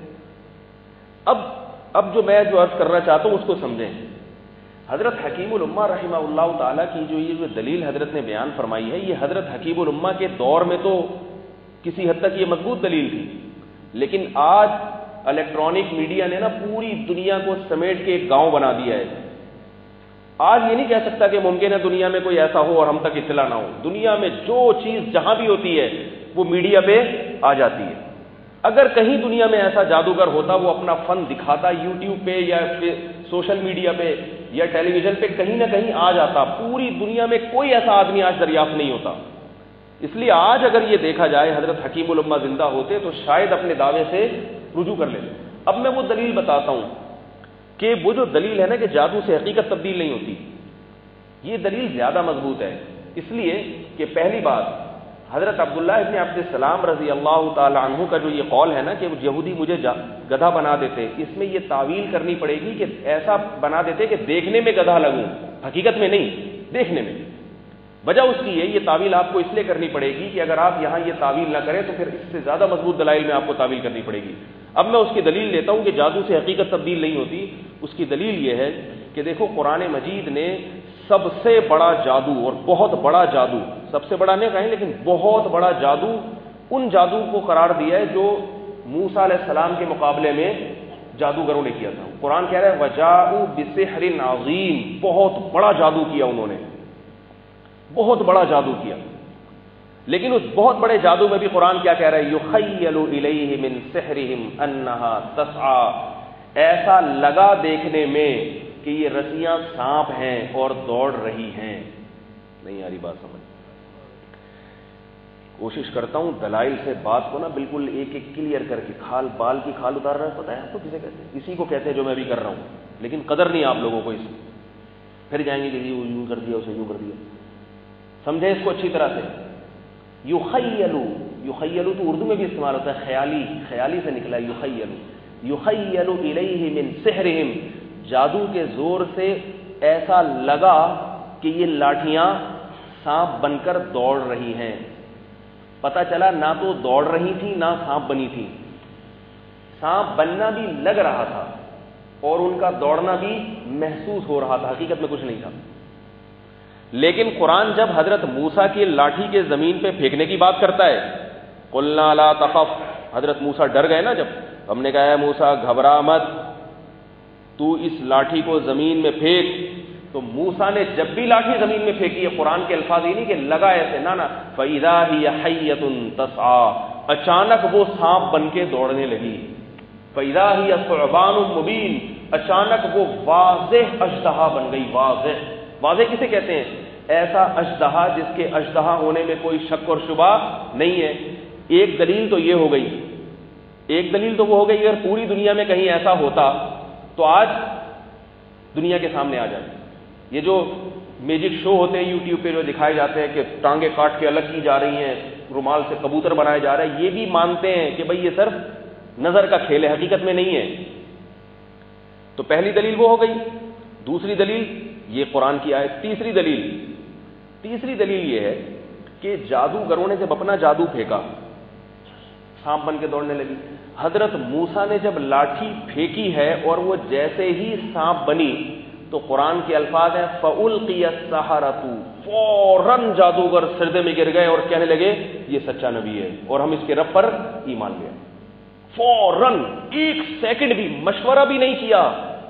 اب جو میں عرض کرنا چاہتا ہوں اس کو سمجھیں. حضرت حکیم الامہ رحمہ اللہ تعالیٰ کی جو یہ دلیل حضرت نے بیان فرمائی ہے, یہ حضرت حکیم الامہ کے دور میں تو کسی حد تک یہ مضبوط دلیل تھی, لیکن آج الیکٹرانک میڈیا نے نا پوری دنیا کو سمیٹ کے ایک گاؤں بنا دیا ہے. آج یہ نہیں کہہ سکتا کہ ممکن ہے دنیا میں کوئی ایسا ہو اور ہم تک اطلاع نہ ہو. دنیا میں جو چیز جہاں بھی ہوتی ہے وہ میڈیا پہ آ جاتی ہے. اگر کہیں دنیا میں ایسا جادوگر ہوتا, وہ اپنا فن دکھاتا یوٹیوب پہ یا سوشل میڈیا پہ یا ٹیلی ویژن پہ, کہیں نہ کہیں آ جاتا. پوری دنیا میں کوئی ایسا آدمی آج دریافت نہیں ہوتا. اس لیے آج اگر یہ دیکھا جائے حضرت حکیم الامہ زندہ ہوتے تو شاید اپنے دعوے سے رجوع کر لیتے. اب میں وہ دلیل بتاتا ہوں کہ وہ جو دلیل ہے نا کہ جادو سے حقیقت تبدیل نہیں ہوتی, یہ دلیل زیادہ مضبوط ہے. اس لیے کہ پہلی بات, حضرت عبداللہ ابن عبد السلام رضی اللہ تعالی عنہ کا جو یہ قول ہے نا کہ یہودی مجھے گدھا بنا دیتے, اس میں یہ تعویل کرنی پڑے گی کہ ایسا بنا دیتے کہ دیکھنے میں گدھا لگوں, حقیقت میں نہیں, دیکھنے میں. وجہ اس کی ہے, یہ تعویل آپ کو اس لیے کرنی پڑے گی کہ اگر آپ یہاں یہ تعویل نہ کریں تو پھر اس سے زیادہ مضبوط دلائل میں آپ کو تعویل کرنی پڑے گی. اب میں اس کی دلیل لیتا ہوں کہ جادو سے حقیقت تبدیل نہیں ہوتی. اس کی دلیل یہ ہے کہ دیکھو قرآن مجید نے سب سے بڑا جادو, اور بہت بڑا جادو, سب سے بڑا نہیں کہیں لیکن بہت بڑا جادو, ان جادو کو قرار دیا ہے جو موسیٰ علیہ السلام کے مقابلے میں جادوگروں نے کیا تھا. قرآن کہہ رہا ہے وَجَاءُوا بِسِحْرٍ عَظِيمٍ, بہت بڑا جادو کیا انہوں نے, بہت بڑا جادو کیا. لیکن اس بہت بڑے جادو میں بھی قرآن کیا کہہ رہا ہے, یُخَيَّلُ إِلَيْهِ مِن سِحْرِهِمْ أَنَّهَا تَسْعَىٰ, ایسا لگا دیکھنے میں کہ یہ رسیاں سانپ ہیں اور دوڑ رہی ہیں. نہیں آ رہی بات سمجھ؟ کوشش کرتا ہوں دلائل سے بات کو نا بالکل ایک ایک کلیئر کر کے, کھال بال کی کھال اتار رہا ہے, پتہ ہے آپ کو کسے کہتے ہیں؟ اسی کو کہتے ہیں جو میں بھی کر رہا ہوں, لیکن قدر نہیں آپ لوگوں کو اس کی. پھر جائیں گے کہ یہ یوں کر دیا, اسے یوں کر دیا. سمجھے اس کو اچھی طرح سے. یخیلو, یخیلو تو اردو میں بھی استعمال ہوتا ہے, خیالی, خیالی سے نکلا ہے یخیلو. یخیلو الیہ من سحرہم, جادو کے زور سے ایسا لگا کہ یہ لاٹھیاں سانپ بن کر دوڑ رہی ہیں. پتہ چلا نہ تو دوڑ رہی تھی نہ سانپ بنی تھی، سانپ بننا بھی لگ رہا تھا اور ان کا دوڑنا بھی محسوس ہو رہا تھا، حقیقت میں کچھ نہیں تھا۔ لیکن قرآن جب حضرت موسیٰ کی لاٹھی کے زمین پہ پھینکنے کی بات کرتا ہے، قلنا لا تخف، حضرت موسیٰ ڈر گئے نا، جب ہم نے کہا ہے موسیٰ گھبرا مت، تو اس لاٹھی کو زمین میں پھینک، تو موسیٰ نے جب بھی لاٹھی زمین میں پھینکی ہے، قرآن کے الفاظ یہ نہیں کہ لگا ایسے، نہ فَإِذَا هِيَ حَيَّةٌ تَسْعَىٰ، اچانک وہ سانپ بن کے دوڑنے لگی، فَإِذَا هِيَ ثُعْبَانٌ مُبِينٌ، اچانک وہ واضح اژدہا بن گئی۔ واضح کسے کہتے ہیں؟ ایسا اژدہا جس کے اژدہا ہونے میں کوئی شک اور شبہ نہیں ہے۔ ایک دلیل تو یہ ہو گئی، ایک دلیل تو وہ ہو گئی اگر پوری دنیا میں کہیں ایسا ہوتا تو آج دنیا کے سامنے آ جائے۔ یہ جو میجک شو ہوتے ہیں یوٹیوب پہ جو دکھائے جاتے ہیں کہ ٹانگیں کاٹ کے الگ کی جا رہی ہیں، رومال سے کبوتر بنائے جا رہے ہیں، یہ بھی مانتے ہیں کہ بھئی یہ صرف نظر کا کھیل ہے، حقیقت میں نہیں ہے۔ تو پہلی دلیل وہ ہو گئی۔ دوسری دلیل یہ قرآن کی آیت۔ تیسری دلیل یہ ہے کہ جادوگروں نے جب اپنا جادو پھینکا، سانپ بن کے دوڑنے لگی۔ حضرت موسیٰ نے جب لاٹھی پھینکی ہے اور وہ جیسے ہی سانپ بنی تو قرآن کے الفاظ ہیں فَأُلْقِيَ السَّحَرَةُ، فوراً جادوگر سجدے میں گر گئے اور کہنے لگے یہ سچا نبی ہے اور ہم اس کے رب پر ایمان لے آئے۔ فوراً، ایک سیکنڈ بھی مشورہ بھی نہیں کیا۔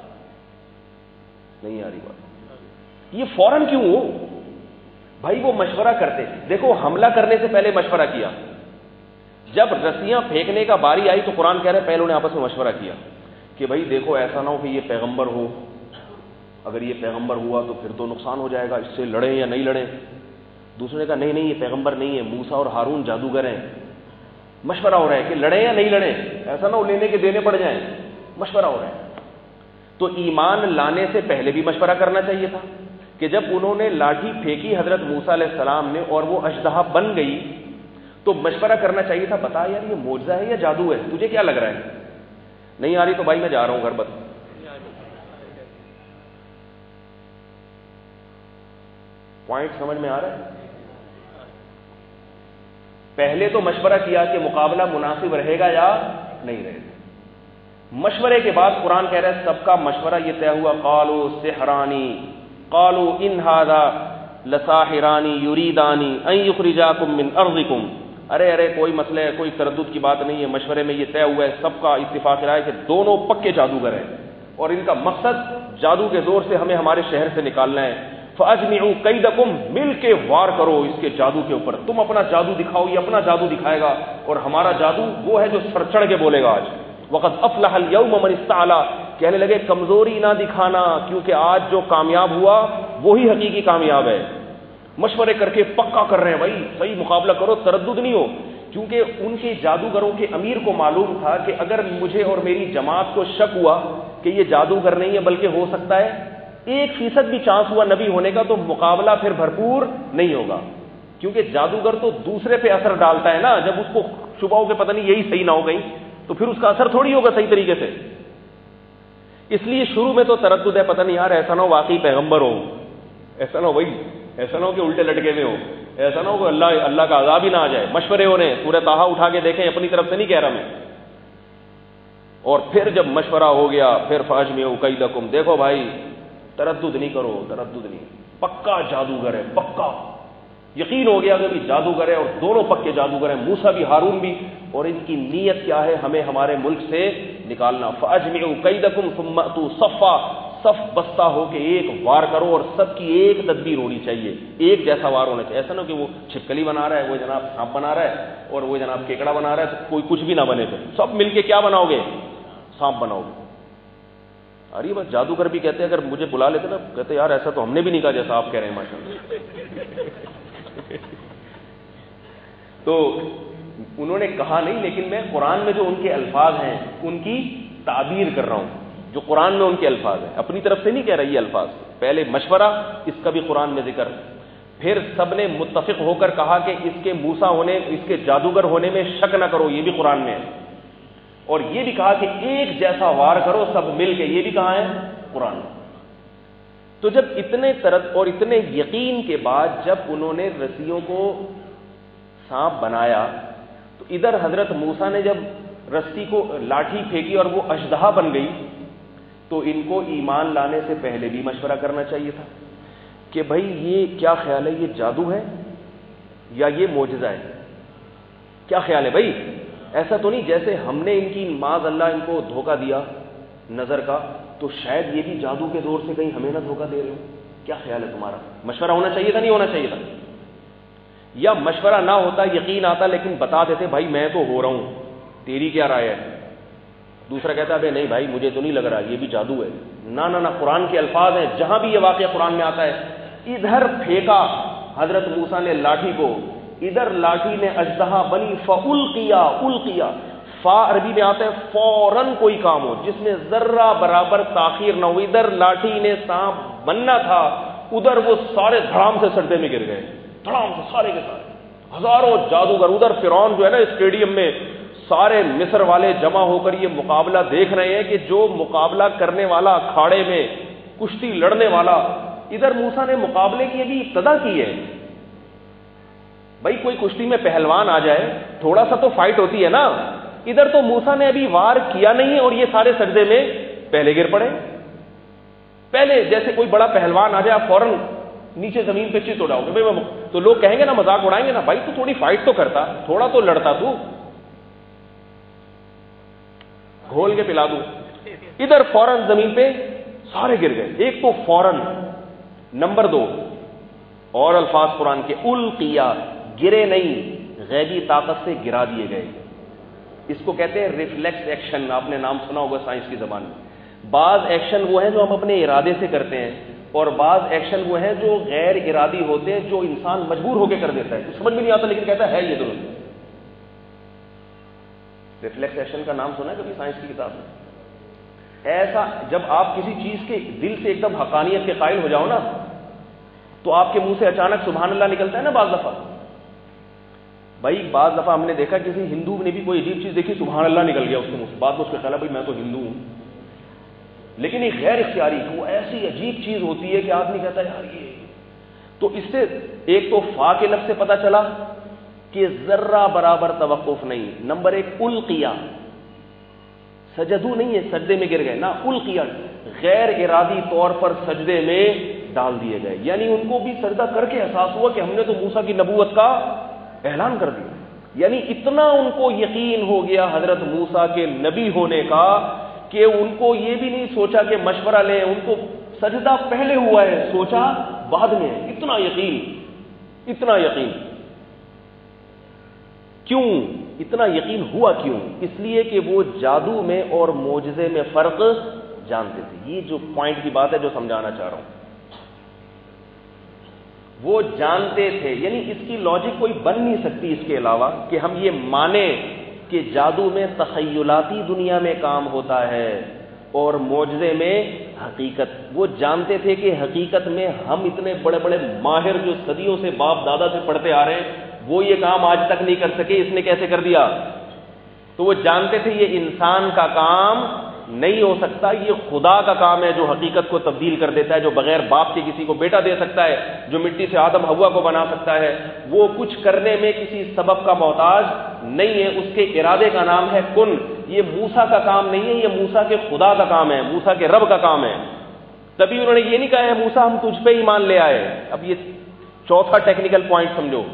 نہیں آ رہی بات؟ یہ فوراً کیوں ہو بھائی؟ وہ مشورہ کرتے، دیکھو حملہ کرنے سے پہلے مشورہ کیا، جب رسیاں پھینکنے کا باری آئی تو قرآن کہہ رہے ہیں پہلے انہوں نے آپس میں مشورہ کیا کہ بھائی دیکھو ایسا نہ ہو کہ یہ پیغمبر ہو، اگر یہ پیغمبر ہوا تو پھر تو نقصان ہو جائے گا، اس سے لڑیں یا نہیں لڑیں۔ دوسرے نے کہا نہیں یہ پیغمبر نہیں ہے، موسیٰ اور ہارون جادوگر ہیں۔ مشورہ ہو رہا ہے کہ لڑیں یا نہیں لڑیں، ایسا نہ ہو لینے کے دینے پڑ جائیں، مشورہ ہو رہا ہے۔ تو ایمان لانے سے پہلے بھی مشورہ کرنا چاہیے تھا کہ جب انہوں نے لاٹھی پھینکی حضرت موسیٰ علیہ السلام نے اور وہ اژدہا بن گئی تو مشورہ کرنا چاہیے تھا، بتا یار یہ معجزہ ہے یا جادو ہے، تجھے کیا لگ رہا ہے؟ نہیں آ رہی تو بھائی میں جا رہا ہوں گھر، بس پوائنٹ سمجھ میں آ رہا ہے؟ پہلے تو مشورہ کیا کہ مقابلہ مناسب رہے گا یا نہیں رہے گا۔ مشورے کے بعد قرآن کہہ رہا ہے سب کا مشورہ یہ طے ہوا، قالوا سحرانی، قالوا ان هذا لساحران یریدان ان یخرجاکم من ارضکم۔ ارے کوئی مسئلہ ہے، کوئی تردد کی بات نہیں ہے، مشورے میں یہ طے ہوا ہے، سب کا اتفاق رائے کہ دونوں پکے جادوگر ہیں اور ان کا مقصد جادو کے زور سے ہمیں ہمارے شہر سے نکالنا ہے۔ فاجمعوا کیدکم، مل کے وار کرو اس کے جادو کے اوپر، تم اپنا جادو دکھاؤ، یہ اپنا جادو دکھائے گا اور ہمارا جادو وہ ہے جو سر چڑھ کے بولے گا آج۔ وقد افلح اليوم من استعلا، کہنے لگے کمزوری نہ دکھانا کیونکہ آج جو کامیاب ہوا وہی حقیقی کامیاب ہے۔ مشورے کر کے پکا کر رہے ہیں بھائی صحیح مقابلہ کرو، تردد نہیں ہو، کیونکہ ان کے جادوگروں کے امیر کو معلوم تھا کہ اگر مجھے اور میری جماعت کو شک ہوا کہ یہ جادوگر نہیں ہے بلکہ ہو سکتا ہے 1% بھی چانس ہوا نبی ہونے کا تو مقابلہ پھر بھرپور نہیں ہوگا، کیونکہ جادوگر تو دوسرے پہ اثر ڈالتا ہے نا، جب اس کو شبہ ہو کہ پتہ نہیں یہی صحیح نہ ہو گئی تو پھر اس کا اثر تھوڑی ہوگا صحیح طریقے سے۔ اس لیے شروع میں تو تردد ہے، پتہ نہیں یار ایسا نہ ہو واقعی پیغمبر ہو، ایسا نہ ہو بھائی، ایسا نہ ہو کہ الٹے لٹکے میں ہو، ایسا نہ ہو کہ اللہ کا عذاب ہی نہ آ جائے۔ مشورے ہو رہے ہیں، سورہ طٰہٰ اٹھا کے دیکھیں، اپنی طرف سے نہیں کہہ رہا میں۔ اور پھر جب مشورہ ہو گیا پھر فاجمعوا کیدکم، دیکھو بھائی تردد نہیں کرو، تردد نہیں، پکا جادوگر ہے، پکا یقین ہو گیا کہ بھی جادوگر ہے اور دونوں پکے جادوگر ہیں، موسیٰ بھی ہارون بھی، اور ان کی نیت کیا ہے؟ ہمیں ہمارے ملک سے نکالنا۔ فاجمعوا کیدکم ثم اتوا صفا، صف بستہ ہو کے ایک وار کرو اور سب کی ایک تدبیر ہونی چاہیے، ایک جیسا وار ہونا چاہیے۔ ایسا نہ کہ وہ چھپکلی بنا رہا ہے، وہ جناب سانپ بنا رہا ہے اور وہ جناب کیکڑا بنا رہا ہے، تو کوئی کچھ بھی نہ بنے، پھر سب مل کے کیا بناؤ گے؟ سانپ بناؤ گے۔ ارے بس جادوگر بھی کہتے ہیں اگر مجھے بلا لیتے نا، کہتے یار ایسا تو ہم نے بھی نہیں کہا جیسا آپ کہہ رہے ہیں ماشاءاللہ۔ تو انہوں نے کہا نہیں، لیکن میں قرآن میں جو ان کے الفاظ ہیں ان کی تعبیر کر رہا ہوں، جو قرآن میں ان کے الفاظ ہیں، اپنی طرف سے نہیں کہہ رہی یہ الفاظ۔ پہلے مشورہ، اس کا بھی قرآن میں ذکر، پھر سب نے متفق ہو کر کہا کہ اس کے موسیٰ ہونے، اس کے جادوگر ہونے میں شک نہ کرو، یہ بھی قرآن میں ہے، اور یہ بھی کہا کہ ایک جیسا وار کرو سب مل کے، یہ بھی کہا ہے قرآن میں۔ تو جب اتنے اور اتنے یقین کے بعد جب انہوں نے رسیوں کو سانپ بنایا تو ادھر حضرت موسیٰ نے جب رسی کو لاٹھی پھینکی اور وہ اژدہا بن گئی تو ان کو ایمان لانے سے پہلے بھی مشورہ کرنا چاہیے تھا کہ بھائی یہ کیا خیال ہے, یہ جادو ہے یا یہ معجزہ ہے؟ کیا خیال ہے بھائی؟ ایسا تو نہیں جیسے ہم نے ان کی معاذ اللہ ان کو دھوکہ دیا نظر کا, تو شاید یہ بھی جادو کے دور سے کہیں ہمیں نہ دھوکہ دے رہے ہو. کیا خیال ہے تمہارا؟ مشورہ ہونا چاہیے تھا نہیں ہونا چاہیے تھا؟ یا مشورہ نہ ہوتا, یقین آتا لیکن بتا دیتے بھائی میں تو ہو رہا ہوں, تیری کیا رائے ہے؟ دوسرا کہتا ہے نہیں بھائی مجھے تو نہیں لگ رہا, یہ بھی جادو ہے. نہ قرآن کے الفاظ ہیں, جہاں بھی یہ واقعہ قرآن میں آتا ہے ادھر پھینکا حضرت موسیٰ نے لاٹھی کو, ادھر لاٹھی نے اژدہا بنی, فَأُلْقِيَا فا عربی میں آتا ہے فوراً کوئی کام ہو جس میں ذرہ برابر تاخیر نہ ہو. ادھر لاٹھی نے سانپ بننا تھا, ادھر وہ سارے دھڑام سے سجدے میں گر گئے, دھڑام سے سارے کے سارے ہزاروں جادوگر. ادھر فرعون جو ہے نا اسٹیڈیم میں سارے مصر والے جمع ہو کر یہ مقابلہ دیکھ رہے ہیں کہ جو مقابلہ کرنے والا اکھاڑے میں کشتی لڑنے والا, ادھر موسیٰ نے مقابلے کی ابھی ابتدا کی ہے. بھائی کوئی کشتی میں پہلوان آ جائے تھوڑا سا تو فائٹ ہوتی ہے نا, ادھر تو موسیٰ نے ابھی وار کیا نہیں اور یہ سارے سجدے میں پہلے گر پڑے. پہلے جیسے کوئی بڑا پہلوان آ جائے آپ فوراً نیچے زمین پہ چت اڑاؤ گے, تو لوگ کہیں گے نا, مذاق اڑائیں گے نا, بھائی تو تھوڑی فائٹ تو کرتا, تھوڑا تو لڑتا, تو گھول کے پلا دوں. ادھر فوراً زمین پہ سارے گر گئے. ایک تو فوراً, نمبر 2 اور الفاظ قرآن کے القیا, گرے نہیں, غیبی طاقت سے گرا دیے گئے. اس کو کہتے ہیں ریفلیکس ایکشن. آپ نے نام سنا ہوگا سائنس کی زبان میں. بعض ایکشن وہ ہیں جو ہم اپنے ارادے سے کرتے ہیں اور بعض ایکشن وہ ہیں جو غیر ارادی ہوتے ہیں, جو انسان مجبور ہو کے کر دیتا ہے, سمجھ میں نہیں آتا لیکن کہتا ہے یہ درست. ریفلیکس ایکشن کا نام سنا ہے کبھی سائنس کی کتاب میں؟ ایسا جب آپ کسی چیز کے دل سے ایک دم حقانیت کے قائل ہو جاؤ نا, تو آپ کے منہ سے اچانک سبحان اللہ نکلتا ہے نا بعض دفعہ. بھائی بعض دفعہ ہم نے دیکھا کسی ہندو نے بھی کوئی عجیب چیز دیکھی, سبحان اللہ نکل گیا اس کے منہ سے. بعد میں اس کا خیال ہے بھائی میں تو ہندو ہوں, لیکن یہ غیر اختیاری وہ ایسی عجیب چیز ہوتی ہے کہ آدمی کہتا ہے یار یہ. تو اس سے ایک تو فا کے لفظ سے پتہ چلا کہ ذرہ برابر توقف نہیں. نمبر 1 القیا, سجدو نہیں ہے سجدے میں گر گئے نا, القیا غیر ارادی طور پر سجدے میں ڈال دیے گئے. یعنی ان کو بھی سجدہ کر کے احساس ہوا کہ ہم نے تو موسیٰ کی نبوت کا اعلان کر دیا. یعنی اتنا ان کو یقین ہو گیا حضرت موسیٰ کے نبی ہونے کا کہ ان کو یہ بھی نہیں سوچا کہ مشورہ لیں, ان کو سجدہ پہلے ہوا ہے, سوچا بعد میں. اتنا یقین, اتنا یقین. کیوں اتنا یقین ہوا؟ کیوں؟ اس لیے کہ وہ جادو میں اور معجزے میں فرق جانتے تھے. یہ جو پوائنٹ کی بات ہے جو سمجھانا چاہ رہا ہوں, وہ جانتے تھے. یعنی اس کی لاجک کوئی بن نہیں سکتی اس کے علاوہ کہ ہم یہ مانیں کہ جادو میں تخیلاتی دنیا میں کام ہوتا ہے اور معجزے میں حقیقت. وہ جانتے تھے کہ حقیقت میں ہم اتنے بڑے بڑے ماہر جو صدیوں سے باپ دادا سے پڑھتے آ رہے ہیں وہ یہ کام آج تک نہیں کر سکے, اس نے کیسے کر دیا. تو وہ جانتے تھے یہ انسان کا کام نہیں ہو سکتا, یہ خدا کا کام ہے جو حقیقت کو تبدیل کر دیتا ہے, جو بغیر باپ کے کسی کو بیٹا دے سکتا ہے, جو مٹی سے آدم حوا کو بنا سکتا ہے. وہ کچھ کرنے میں کسی سبب کا محتاج نہیں ہے, اس کے ارادے کا نام ہے کن. یہ موسیٰ کا کام نہیں ہے, یہ موسیٰ کے خدا کا کام ہے, موسیٰ کے رب کا کام ہے. تبھی انہوں نے یہ نہیں کہا ہے موسیٰ ہم تجھ پہ ایمان لے آئے. اب یہ چوتھا ٹیکنیکل پوائنٹ سمجھو,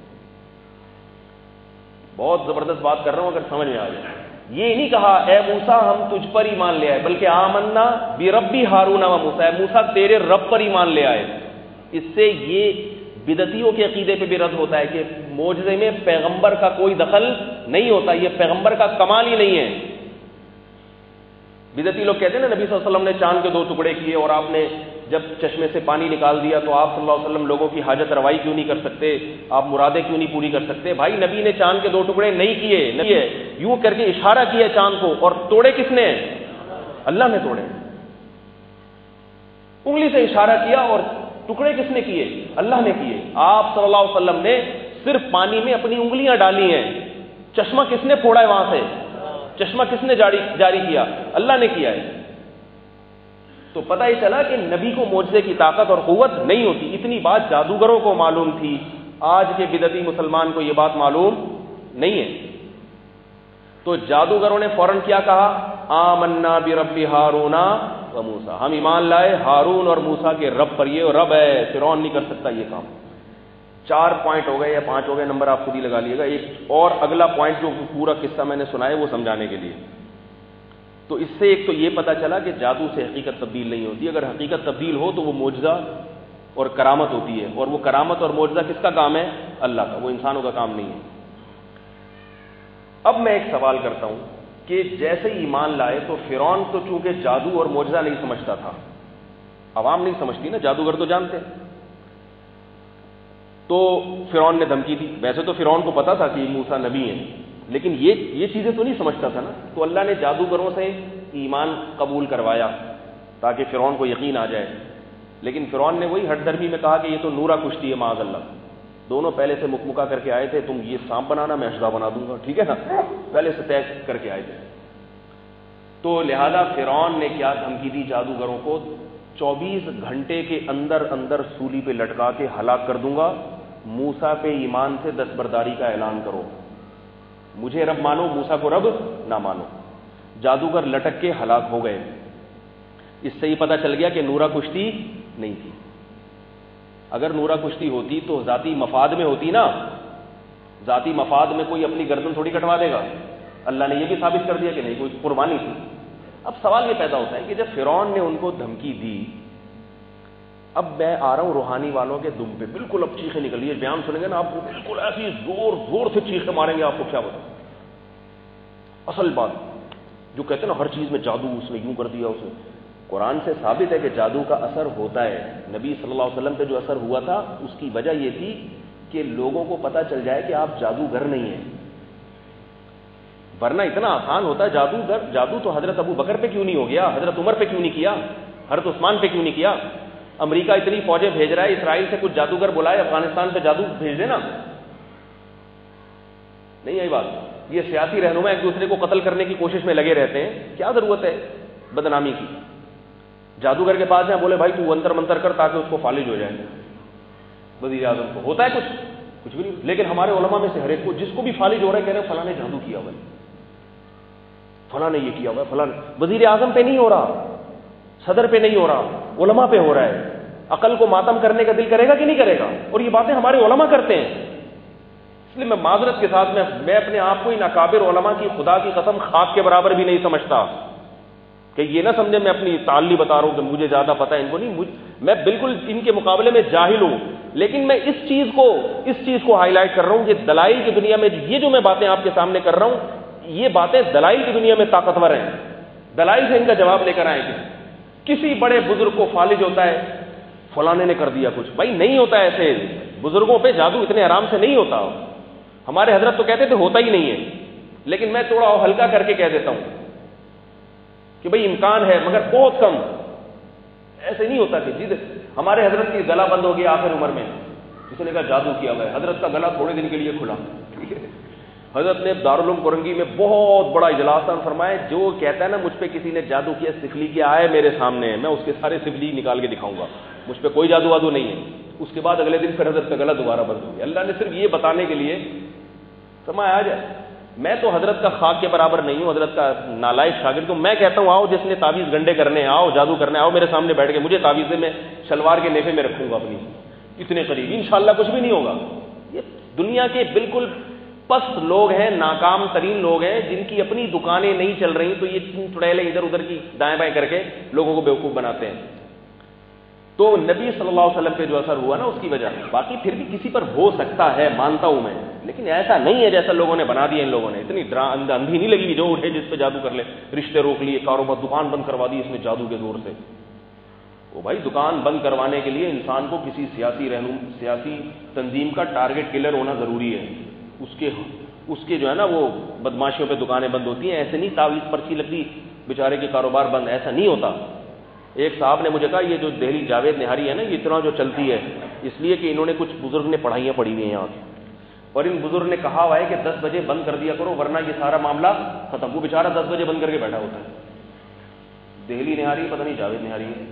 بہت زبردست بات کر رہا ہوں اگر سمجھ میں آ جائے. یہ نہیں کہا اے موسیٰ ہم تجھ پر ایمان لے آئے, بلکہ آمنا بربی ہارون و موسیٰ, اے موسیٰ تیرے رب پر ایمان لے آئے. اس سے یہ بدعتیوں کے عقیدے پہ بھی رد ہوتا ہے کہ معجزے میں پیغمبر کا کوئی دخل نہیں ہوتا, یہ پیغمبر کا کمال ہی نہیں ہے. بدعتی لوگ کہتے ہیں نا نبی صلی اللہ علیہ وسلم نے چاند کے 2 ٹکڑے کیے اور آپ نے جب چشمے سے پانی نکال دیا تو آپ صلی اللہ علیہ وسلم لوگوں کی حاجت روائی کیوں نہیں کر سکتے, آپ مرادیں کیوں نہیں پوری کر سکتے. بھائی نبی نے چاند کے 2 ٹکڑے نہیں کیے, نہیں ہے, یوں کر کے اشارہ کیا چاند کو, اور توڑے کس نے؟ اللہ نے توڑے. انگلی سے اشارہ کیا اور ٹکڑے کس نے کیے؟ اللہ نے کیے. آپ صلی اللہ علیہ وسلم نے صرف پانی میں اپنی انگلیاں ڈالی ہیں. چشمہ کس نے پھوڑا ہے وہاں سے؟ چشمہ کس نے جاری کیا؟ اللہ نے کیا ہے. تو پتہ ہی چلا کہ نبی کو معجزے کی طاقت اور قوت نہیں ہوتی. اتنی بات جادوگروں کو معلوم تھی, آج کے بدعتی مسلمان کو یہ بات معلوم نہیں ہے. تو جادوگروں نے فوراً کیا کہا؟ آمنا برب ہارون و موسیٰ، ہم ایمان لائے ہارون اور موسیٰ کے رب پر. یہ رب ہے، فرعون نہیں کر سکتا یہ کام. 4 پوائنٹ ہو گئے یا 5 ہو گئے، نمبر آپ خود ہی لگا لیے گا. ایک اور اگلا پوائنٹ جو پورا قصہ میں نے سنا ہے وہ سمجھانے کے لیے. تو اس سے ایک تو یہ پتا چلا کہ جادو سے حقیقت تبدیل نہیں ہوتی. اگر حقیقت تبدیل ہو تو وہ معجزہ اور کرامت ہوتی ہے، اور وہ کرامت اور معجزہ کس کا کام ہے؟ اللہ کا، وہ انسانوں کا کام نہیں ہے. اب میں ایک سوال کرتا ہوں کہ جیسے ہی ایمان لائے تو فرعون تو چونکہ جادو اور معجزہ نہیں سمجھتا تھا، عوام نہیں سمجھتی نا، جادوگر تو جانتے ہیں. تو فرعون نے دھمکی دی. ویسے تو فرعون کو پتا تھا کہ موسیٰ نبی ہیں، لیکن یہ چیزیں تو نہیں سمجھتا تھا نا. تو اللہ نے جادوگروں سے ایمان قبول کروایا تاکہ فرعون کو یقین آ جائے. لیکن فرعون نے وہی ہٹ درمی میں کہا کہ یہ تو نورا کشتی ہے معاذ اللہ. دونوں پہلے سے مکمکا کر کے آئے تھے، تم یہ سانپ بنانا میں اشدہ بنا دوں گا، ٹھیک ہے نا، پہلے سے طے کر کے آئے تھے. تو لہذا فرعون نے کیا دھمکی دی جادوگروں کو؟ 24 گھنٹے کے اندر اندر سولی پہ لٹکا کے ہلاک کر دوں گا. موسیٰ پہ ایمان سے دستبرداری کا اعلان کرو، مجھے رب مانو، موسیٰ کو رب نہ مانو. جادوگر لٹک کے ہلاک ہو گئے. اس سے ہی پتہ چل گیا کہ نورا کشتی نہیں تھی. اگر نورا کشتی ہوتی تو ذاتی مفاد میں ہوتی نا، ذاتی مفاد میں کوئی اپنی گردن تھوڑی کٹوا دے گا. اللہ نے یہ بھی ثابت کر دیا کہ نہیں، کوئی قربانی تھی. اب سوال یہ پیدا ہوتا ہے کہ جب فرعون نے ان کو دھمکی دی، اب میں آ رہا ہوں روحانی والوں کے دم پہ، بالکل اب چیخیں نکلی ہے، بیان سنیں گے نا آپ کو بالکل ایسی زور زور سے چیخیں ماریں گے. آپ کو کیا بتاؤں اصل بات جو کہتے ہیں نا ہر چیز میں جادو، اس نے یوں کر دیا، اسے قرآن سے ثابت ہے کہ جادو کا اثر ہوتا ہے. نبی صلی اللہ علیہ وسلم پہ جو اثر ہوا تھا اس کی وجہ یہ تھی کہ لوگوں کو پتہ چل جائے کہ آپ جادوگر نہیں ہیں. ورنہ اتنا آسان ہوتا ہے جادوگر. جادو تو حضرت ابو بکر پہ کیوں نہیں ہو گیا؟ حضرت عمر پہ کیوں نہیں کیا؟ حضرت عثمان پہ کیوں نہیں کیا؟ امریکہ اتنی فوجیں بھیج رہا ہے، اسرائیل سے کچھ جادوگر بلائے افغانستان پہ جادو بھیج دینا. نہیں آئی بات. یہ سیاسی رہنما ایک دوسرے کو قتل کرنے کی کوشش میں لگے رہتے ہیں، کیا ضرورت ہے بدنامی کی؟ جادوگر کے پاس جائیں، بولے بھائی تو انتر منتر کر تاکہ اس کو فالج ہو جائے. وزیر اعظم کو ہوتا ہے کچھ بھی نہیں. لیکن ہمارے علماء میں سے ہر ایک کو، جس کو بھی فالج ہو رہا ہے، کہہ رہے ہیں فلاں نے جادو کیا ہوا ہے، فلاں نے یہ کیا ہوا ہے، فلاں. وزیر اعظم پہ نہیں ہو رہا، صدر پہ نہیں ہو رہا، علماء پہ ہو رہا ہے. عقل کو ماتم کرنے کا دل کرے گا کہ نہیں کرے گا؟ اور یہ باتیں ہمارے علماء کرتے ہیں. اس لیے میں معذرت کے ساتھ میں اپنے آپ کو ان اکابر علماء کی خدا کی قسم خاک کے برابر بھی نہیں سمجھتا. کہ یہ نہ سمجھے میں اپنی تعلی بتا رہا ہوں کہ مجھے زیادہ پتہ ہے، ان کو نہیں. میں بالکل ان کے مقابلے میں جاہل ہوں. لیکن میں اس چیز کو ہائی لائٹ کر رہا ہوں کہ دلائل کی دنیا میں یہ جو میں باتیں آپ کے سامنے کر رہا ہوں، یہ باتیں دلائل کی دنیا میں طاقتور ہیں. دلائل سے ان کا جواب لے کر آئیں. کسی بڑے بزرگ کو فالج ہوتا ہے، فلانے نے کر دیا کچھ. بھائی نہیں ہوتا ایسے. بزرگوں پہ جادو اتنے آرام سے نہیں ہوتا. ہمارے حضرت تو کہتے تھے ہوتا ہی نہیں ہے. لیکن میں تھوڑا ہلکا کر کے کہہ دیتا ہوں کہ بھئی امکان ہے مگر بہت کم. ایسے نہیں ہوتا کہ جی ہمارے حضرت کی گلا بند ہو گیا آخر عمر میں، کسی نے کہا جادو کیا ہوا ہے، حضرت کا گلا تھوڑے دن کے لیے کھلا. حضرت نے دارالعلوم کرنگی میں بہت بڑا اجلاس فرمایا، جو کہتا ہے نا مجھ پہ کسی نے جادو کیا، سفلی کیا ہے میرے سامنے، میں اس کے سارے سفلی نکال کے دکھاؤں گا، مجھ پہ کوئی جادو وادو نہیں ہے. اس کے بعد اگلے دن پھر حضرت کا گلا دوبارہ بند ہو گیا. اللہ نے صرف یہ بتانے کے لیے فرمایا آ جائے. میں تو حضرت کا خاک کے برابر نہیں ہوں، حضرت کا نالائق شاگرد ہوں. میں کہتا ہوں آؤ جس نے تعویذ گنڈے کرنے ہیں، آؤ جادو کرنے، آؤ میرے سامنے بیٹھ کے، مجھے تعویذیں میں شلوار کے نیفے میں رکھوں گا اپنی اتنے قریب، انشاءاللہ کچھ بھی نہیں ہوگا. یہ دنیا کے بالکل پست لوگ ہیں، ناکام ترین لوگ ہیں، جن کی اپنی دکانیں نہیں چل رہی تو یہ چڑیلیں ادھر ادھر کی دائیں بائیں کر کے لوگوں کو بیوقوف بناتے ہیں. تو نبی صلی اللہ علیہ وسلم پہ جو اثر ہوا نا اس کی وجہ، باقی پھر بھی کسی پر ہو سکتا ہے مانتا ہوں میں، لیکن ایسا نہیں ہے جیسا لوگوں نے بنا دیا. ان لوگوں نے اتنی اندھی نہیں لگی جو اٹھے جس پہ جادو کر لے، رشتے روک لیے، کاروبار دکان بند کروا دی اس میں جادو کے زور سے. وہ بھائی دکان بند کروانے کے لیے انسان کو کسی سیاسی تنظیم کا ٹارگٹ کلر ہونا ضروری ہے. اس کے جو ہے نا وہ بدماشیوں پہ دکانیں بند ہوتی ہیں. ایسے نہیں تعویذ پرچی لگ دی بیچارے کے کاروبار بند، ایسا نہیں ہوتا. ایک صاحب نے مجھے کہا یہ جو دہلی جاوید نہاری ہے نا، یہ اتنا جو چلتی ہے اس لیے کہ انہوں نے کچھ بزرگ نے پڑھائیاں پڑھی ہوئی ہیں یہاں کی، اور ان بزرگ نے کہا ہوا ہے کہ 10 بجے بند کر دیا کرو ورنہ یہ سارا معاملہ ختم. وہ بیچارہ 10 بجے بند کر کے بیٹھا ہوتا ہے. دہلی نہاری پتہ نہیں جاوید نہاری ہے،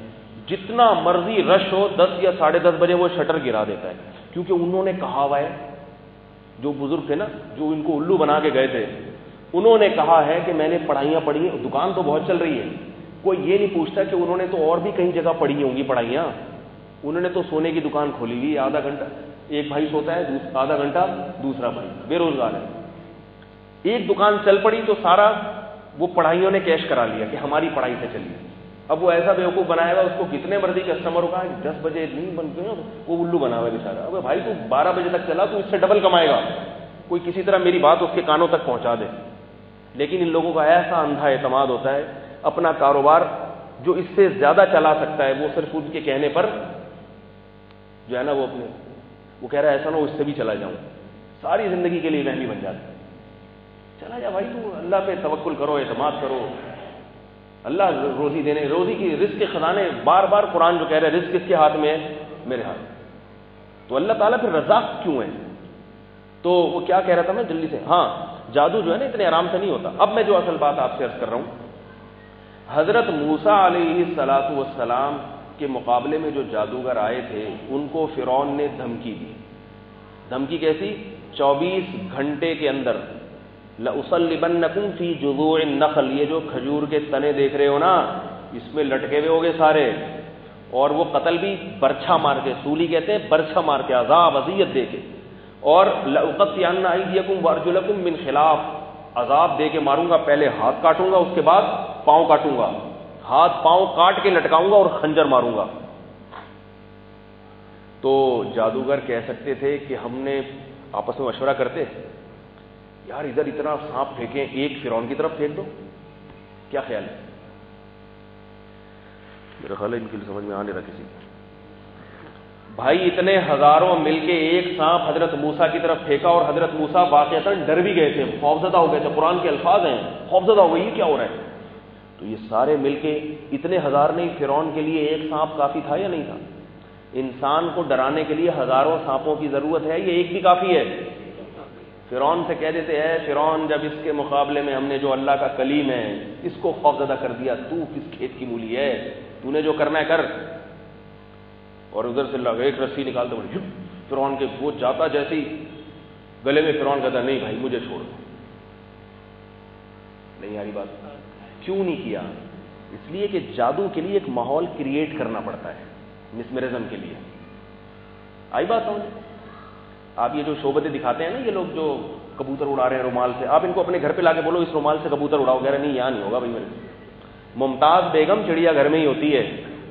جتنا مرضی رش ہو 10 یا 10:30 بجے وہ شٹر گرا دیتا ہے، کیونکہ انہوں نے کہا ہوا ہے، جو بزرگ تھے نا جو ان کو الو بنا کے گئے تھے، انہوں نے کہا ہے کہ میں نے پڑھائیاں پڑھی ہیں، دکان تو بہت چل رہی ہے، کوئی یہ نہیں پوچھتا کہ انہوں نے تو اور بھی کئی جگہ پڑھی ہوں گی پڑھائیاں، انہوں نے تو سونے کی دکان کھولی ہوئی، آدھا گھنٹہ ایک بھائی سوتا ہے، آدھا گھنٹہ دوسرا بھائی بے روزگار ہے، ایک دکان چل پڑی تو سارا وہ پڑھائیوں نے کیش کرا لیا کہ ہماری پڑھائی سے چلی۔ اب وہ ایسا بیوقوف بنایا گا، اس کو کتنے مرضی کسٹمر ہوگا، 10 بجے نہیں بنتے ہیں، وہ الو بنا ہوا ہے بیچارہ، اب بھائی تو 12 بجے تک چلا تو اس سے ڈبل کمائے گا، کوئی کسی طرح میری بات اس کے کانوں تک پہنچا دے۔ لیکن ان لوگوں کا ایسا اندھا اعتماد ہوتا ہے، اپنا کاروبار جو اس سے زیادہ چلا سکتا ہے وہ صرف ان کے کہنے پر جو ہے نا وہ کہہ رہا ہے ایسا نہ ہو اس سے بھی چلا جاؤں، ساری زندگی کے لیے وہمی بن جاتا ہے۔ چلا جا بھائی، تو اللہ پہ توکل کرو، اعتماد کرو، اللہ روزی دینے، روزی کی رزق کے خزانے، بار بار قرآن جو کہہ رہے ہیں رزق کس کے ہاتھ میں ہے؟ میرے ہاتھ۔ تو اللہ تعالیٰ پھر رزاق کیوں ہے؟ تو وہ کیا کہہ رہا تھا میں جلدی سے، ہاں جادو جو ہے نا اتنے آرام سے نہیں ہوتا۔ اب میں جو اصل بات آپ سے عرض کر رہا ہوں، حضرت موسیٰ علیہ الصلاۃ والسلام کے مقابلے میں جو جادوگر آئے تھے ان کو فرعون نے دھمکی دی۔ دھمکی کیسی؟ 24 گھنٹے کے اندر لَأُصَلِّبَنَّكُمْ فِي جُذُوعِ النَّخْلِ، یہ جو کھجور کے تنے دیکھ رہے ہو نا اس میں لٹکے ہوئے ہوگے سارے، اور وہ قتل بھی برچھا مار کے، سولی کہتے ہیں برچھا مار کے، عذاب اذیت دے کے، اور لَأُقَطِّعَنَّ أَيْدِيَكُمْ وَأَرْجُلَكُمْ مِنْ خِلَافٍ، عذاب دے کے ماروں گا، پہلے ہاتھ کاٹوں گا اس کے بعد پاؤں کاٹوں گا، ہاتھ پاؤں کاٹ کے لٹکاؤں گا اور خنجر ماروں گا۔ تو جادوگر کہہ سکتے تھے کہ ہم نے آپس میں مشورہ کرتے یار ادھر اتنا سانپ پھینکیں، ایک فرعون کی طرف پھینک دو، کیا خیال ہے؟ میرا خیال ہے ان کے لیے سمجھ میں آنے رہا کسی بھائی، اتنے ہزاروں مل کے ایک سانپ حضرت موسیٰ کی طرف پھینکا اور حضرت موسیٰ واقعتاً ڈر بھی گئے تھے، خوفزدہ ہو گئے تھے، قرآن کے الفاظ ہیں خوفزدہ ہو گئی یہ کیا ہو رہا ہے؟ تو یہ سارے مل کے اتنے ہزار نہیں، فرعون کے لیے ایک سانپ کافی تھا یا نہیں تھا؟ انسان کو ڈرانے کے لیے ہزاروں سانپوں کی ضرورت ہے، یہ ایک بھی کافی ہے؟ فرعون سے کہہ دیتے ہیں فرعون جب اس کے مقابلے میں ہم نے جو اللہ کا کلیم ہے اس کو خوفزدہ کر دیا، تو کس کھیت کی مولی ہے، تو نے جو کرنا ہے کر، اور ادھر سے ایک رسی نکالتے بولے فرعون کے، وہ جاتا جیسی گلے میں، فرعون کہتا نہیں بھائی مجھے چھوڑ دو۔ نہیں آئی بات؟ کیوں نہیں کیا؟ اس لیے کہ جادو کے لیے ایک ماحول کریٹ کرنا پڑتا ہے، مسمرزم کے لیے۔ آئی بات سمجھ؟ آپ یہ جو شعبتیں دکھاتے ہیں نا یہ لوگ جو کبوتر اڑا رہے ہیں رومال سے، آپ ان کو اپنے گھر پہ لا کے بولو اس رومال سے کبوتر اڑاؤ، کہہ رہے نہیں یہاں نہیں ہوگا بھائی، میرے ممتاز بیگم چڑیا گھر میں ہی ہوتی ہے،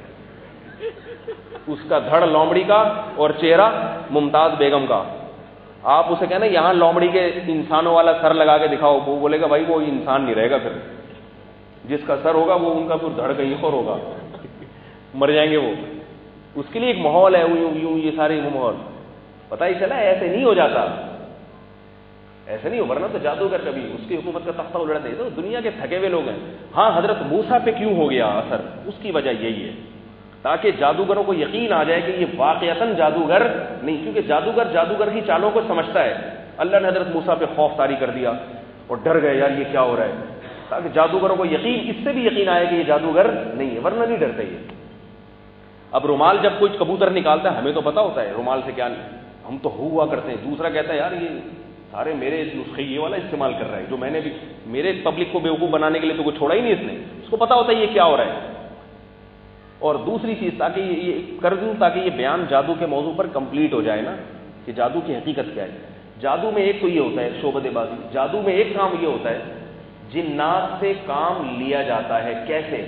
اس کا دھڑ لومڑی کا اور چہرہ ممتاز بیگم کا، آپ اسے کہنا یہاں لومڑی کے انسانوں والا سر لگا کے دکھاؤ، وہ بولے گا بھائی وہ انسان نہیں رہے گا، پھر جس کا سر ہوگا وہ ان کا پھر دھڑ کہیں اور ہوگا، مر جائیں گے وہ۔ اس کے لیے ایک ماحول ہے، یوں یہ سارے ماحول پتہ ہی چلا، ایسے نہیں ہو جاتا، ایسے نہیں ہو، ورنہ تو جادوگر کبھی اس کی حکومت کا تختہ الٹ دے تو دنیا کے تھکے ہوئے لوگ ہیں۔ ہاں حضرت موسیٰ پہ کیوں ہو گیا اثر، اس کی وجہ یہی ہے تاکہ جادوگروں کو یقین آ جائے کہ یہ واقعتاً جادوگر نہیں، کیونکہ جادوگر کی چالوں کو سمجھتا ہے۔ اللہ نے حضرت موسیٰ پہ خوف طاری کر دیا اور ڈر گئے یار یہ کیا ہو رہا ہے، تاکہ جادوگروں کو یقین، اس سے بھی یقین آئے کہ یہ جادوگر نہیں ہے، ورنہ نہیں ڈرتے یہ۔ اب رومال جب کوئی کبوتر نکالتا ہے ہمیں تو پتا ہوتا ہے رومال سے کیا، ہم تو ہوا کرتے ہیں، دوسرا کہتا ہے یار یہ سارے میرے نسخے یہ والا استعمال کر رہا ہے، جو میں نے بھی میرے پبلک کو بیوقوف بنانے کے لیے تو کوئی چھوڑا ہی نہیں اس نے، اس کو پتا ہوتا ہے یہ کیا ہو رہا ہے۔ اور دوسری چیز تاکہ یہ کر دوں تاکہ یہ بیان جادو کے موضوع پر کمپلیٹ ہو جائے نا کہ جادو کی حقیقت کیا ہے۔ جادو میں ایک تو یہ ہوتا ہے شعبدے بازی، جادو میں ایک کام یہ ہوتا ہے جنات سے کام لیا جاتا ہے، کیسے؟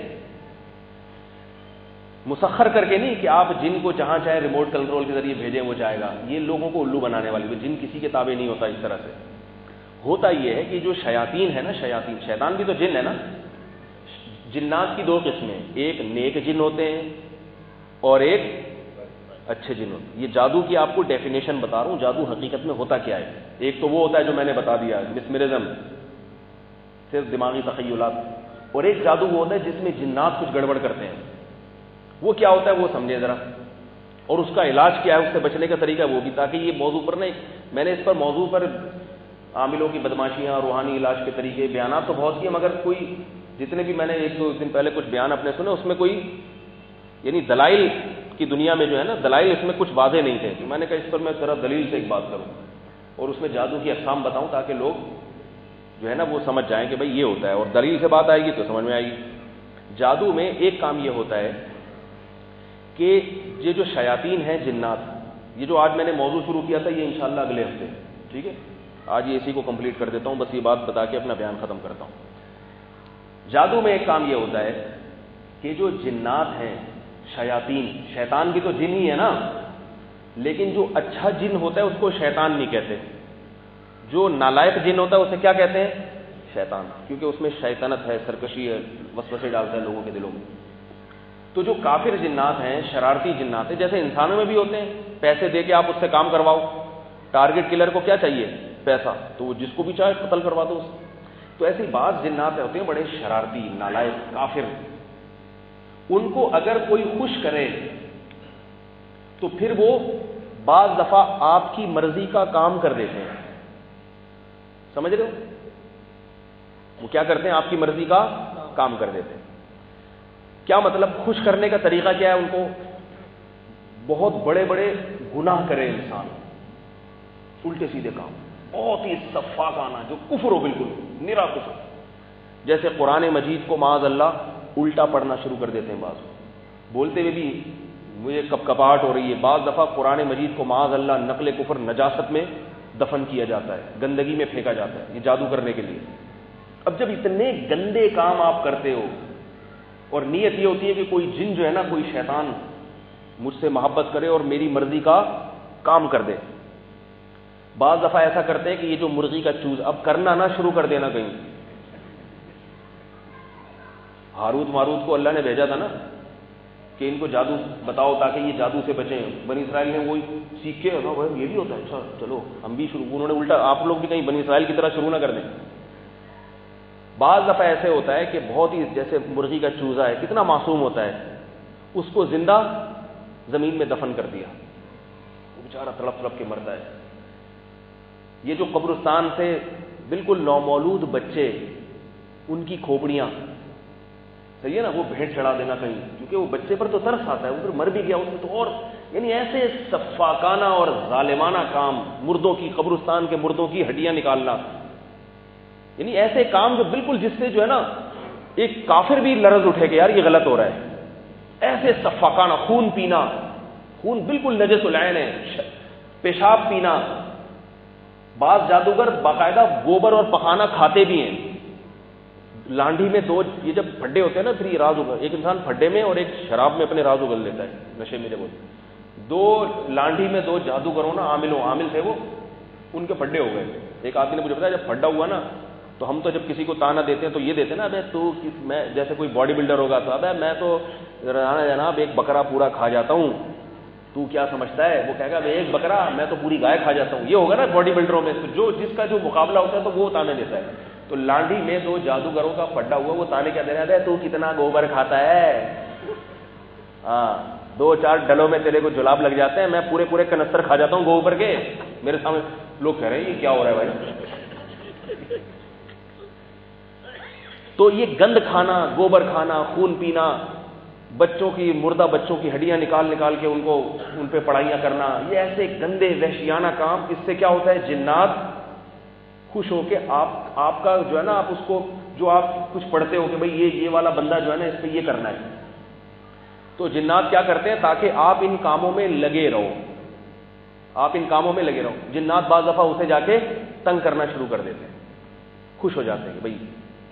مسخر کر کے نہیں کہ آپ جن کو جہاں چاہے ریموٹ کنٹرول کے ذریعے بھیجیں وہ جائے گا، یہ لوگوں کو الو بنانے والی، جن کسی کے تابع نہیں ہوتا۔ اس طرح سے ہوتا یہ ہے کہ جو شیاطین ہے نا، شیطان بھی تو جن ہے نا، جنات کی دو قسمیں، ایک نیک جن ہوتے ہیں اور ایک اچھے جن ہوتے ہیں۔ یہ جادو کی آپ کو ڈیفینیشن بتا رہا ہوں، جادو حقیقت میں ہوتا کیا ہے۔ ایک تو وہ ہوتا ہے جو میں نے بتا دیا، مسمرزم، صرف دماغی تخیلات، اور ایک جادو وہ ہوتا ہے جس میں جنات کچھ گڑبڑ کرتے ہیں۔ وہ کیا ہوتا ہے وہ سمجھے ذرا، اور اس کا علاج کیا ہے، اس سے بچنے کا طریقہ وہ بھی، تاکہ یہ موضوع پر نہیں، میں نے اس پر موضوع پر عاملوں کی بدماشیاں، روحانی علاج کے طریقے، بیانات تو بہت کیے، مگر کوئی جتنے بھی میں نے ایک دو دن پہلے کچھ بیان اپنے سنے اس میں کوئی یعنی دلائل کی دنیا میں جو ہے نا دلائل اس میں کچھ واضح نہیں تھے. میں نے کہا اس پر میں ذرا دلیل سے ایک بات کروں اور اس میں جادو کی اقسام بتاؤں تاکہ لوگ جو ہے نا وہ سمجھ جائیں کہ بھائی یہ ہوتا ہے, اور دلیل سے بات آئے گی تو سمجھ میں آئے گی. جادو میں ایک کام یہ ہوتا ہے کہ یہ جو شیاطین ہیں, جنات, یہ جو آج میں نے موضوع شروع کیا تھا یہ انشاءاللہ اگلے ہفتے, ٹھیک ہے, آج یہ اسی کو کمپلیٹ کر دیتا ہوں, بس یہ بات بتا کے اپنا بیان ختم کرتا ہوں. جادو میں ایک کام یہ ہوتا ہے کہ جو جنات ہیں, شیاطین, شیطان بھی تو جن ہی ہے نا, لیکن جو اچھا جن ہوتا ہے اس کو شیطان نہیں کہتے, جو نالائق جن ہوتا ہے اسے کیا کہتے ہیں, شیطان, کیونکہ اس میں شیطنت ہے, سرکشی ہے, وسوسے ڈالتا ہے لوگوں کے دلوں میں. تو جو کافر جنات ہیں, شرارتی جنات ہیں, جیسے انسانوں میں بھی ہوتے ہیں, پیسے دے کے آپ اس سے کام کرواؤ, ٹارگٹ کلر کو کیا چاہیے, پیسہ, تو وہ جس کو بھی چاہے قتل کروا دو. تو ایسی بعض جنات ہوتے ہیں بڑے شرارتی, نالائق, کافر, ان کو اگر کوئی خوش کرے تو پھر وہ بعض دفعہ آپ کی مرضی کا کام کر دیتے ہیں. سمجھ رہے ہو, وہ کیا کرتے ہیں, آپ کی مرضی کا کام کر دیتے ہیں. کیا مطلب, خوش کرنے کا طریقہ کیا ہے, ان کو بہت بڑے بڑے گناہ کرے انسان, الٹے سیدھے کام, بہت ہی سفاکانہ, جو کفر ہو, بالکل نرا کفر. جیسے قرآن مجید کو معاذ اللہ الٹا پڑھنا شروع کر دیتے ہیں, بعض بولتے ہوئے بھی مجھے کپکپاہٹ ہو رہی ہے. بعض دفعہ قرآن مجید کو معاذ اللہ نقل کفر, نجاست میں دفن کیا جاتا ہے, گندگی میں پھینکا جاتا ہے, یہ جادو کرنے کے لیے. اب جب اتنے گندے کام آپ کرتے ہو اور نیت یہ ہوتی ہے کہ کوئی جن جو ہے نا, کوئی شیطان مجھ سے محبت کرے اور میری مرضی کا کام کر دے. بعض دفعہ ایسا کرتے ہیں کہ یہ جو مرغی کا چوز اب کرنا نہ شروع کر دینا کہیں. ہاروت ماروت کو اللہ نے بھیجا تھا نا کہ ان کو جادو بتاؤ تاکہ یہ جادو سے بچیں. بنی اسرائیل نے وہی سیکھ کے یہ بھی ہوتا ہے, اچھا چلو ہم بھی شروع, انہوں نے الٹا, آپ لوگ بھی کہیں بنی اسرائیل کی طرح شروع نہ کر دیں. بعض دفعہ ایسے ہوتا ہے کہ بہت ہی, جیسے مرغی کا چوزا ہے, کتنا معصوم ہوتا ہے, اس کو زندہ زمین میں دفن کر دیا, وہ بیچارہ تڑپ تڑپ کے مرتا ہے. یہ جو قبرستان سے بالکل نومولود بچے, ان کی کھوپڑیاں, صحیح ہے نا, وہ بھیٹ چڑھا دینا کہیں, کیونکہ وہ بچے پر تو ترس آتا ہے, ادھر مر بھی گیا اس میں تو اور, یعنی ایسے سفاکانہ اور ظالمانہ کام, مردوں کی, قبرستان کے مردوں کی ہڈیاں نکالنا, یعنی ایسے کام جو بالکل جس سے جو ہے نا ایک کافر بھی لرز اٹھے کہ یار یہ غلط ہو رہا ہے. ایسے سفاکانہ, خون پینا, خون بالکل نجس العین ہے, پیشاب پینا. بعض جادوگر باقاعدہ گوبر اور پخانا کھاتے بھی ہیں. لانڈھی میں دو, یہ جب پھڈے ہوتے ہیں نا, پھر یہ راز اگل, ایک انسان پھڈے میں اور ایک شراب میں اپنے راز اگل لیتا ہے نشے میں. جب دو لانڈھی میں دو جادوگروں نا, عامل تھے وہ, ان کے پھڈے ہو گئے. ایک آدمی نے مجھے بتایا جب پھڈا ہوا نا تو ہم تو جب کسی کو تانا دیتے ہیں تو یہ دیتے ہیں نا, ابے تو میں, جیسے کوئی باڈی بلڈر ہوگا تو ابے میں تو جناب ایک بکرا پورا کھا جاتا ہوں, تو کیا سمجھتا ہے, وہ کہے گا ایک بکرا, میں تو پوری گائے کھا جاتا ہوں. یہ ہوگا نا باڈی بلڈروں میں, تو جو جس کا جو مقابلہ ہوتا ہے تو وہ تانے دیتا ہے. تو لانڈی میں دو جادوگروں کا پھڈا ہوا, وہ تانے کیا دے رہا ہے, تو کتنا گوبر کھاتا ہے, ہاں 2-4 ڈلوں میں تیرے کو جلاب لگ جاتے ہیں, میں پورے کنستر کھا جاتا ہوں گوبر کے. میرے سامنے لوگ کہہ رہے ہیں یہ کیا ہو رہا ہے بھائی. تو یہ گند کھانا, گوبر کھانا, خون پینا, بچوں کی, مردہ بچوں کی ہڈیاں نکال کے ان پہ پڑھائیاں کرنا, یہ ایسے گندے وحشیانہ کام. اس سے کیا ہوتا ہے, جنات خوش ہو کے آپ کا جو ہے نا, آپ اس کو, جو آپ کچھ پڑھتے ہو کہ بھئی یہ والا بندہ جو ہے نا اس پہ یہ کرنا ہے, تو جنات کیا کرتے ہیں تاکہ آپ ان کاموں میں لگے رہو, آپ ان کاموں میں لگے رہو. جنات بعض دفعہ اسے جا کے تنگ کرنا شروع کر دیتے ہیں, خوش ہو جاتے ہیں کہ بھئی.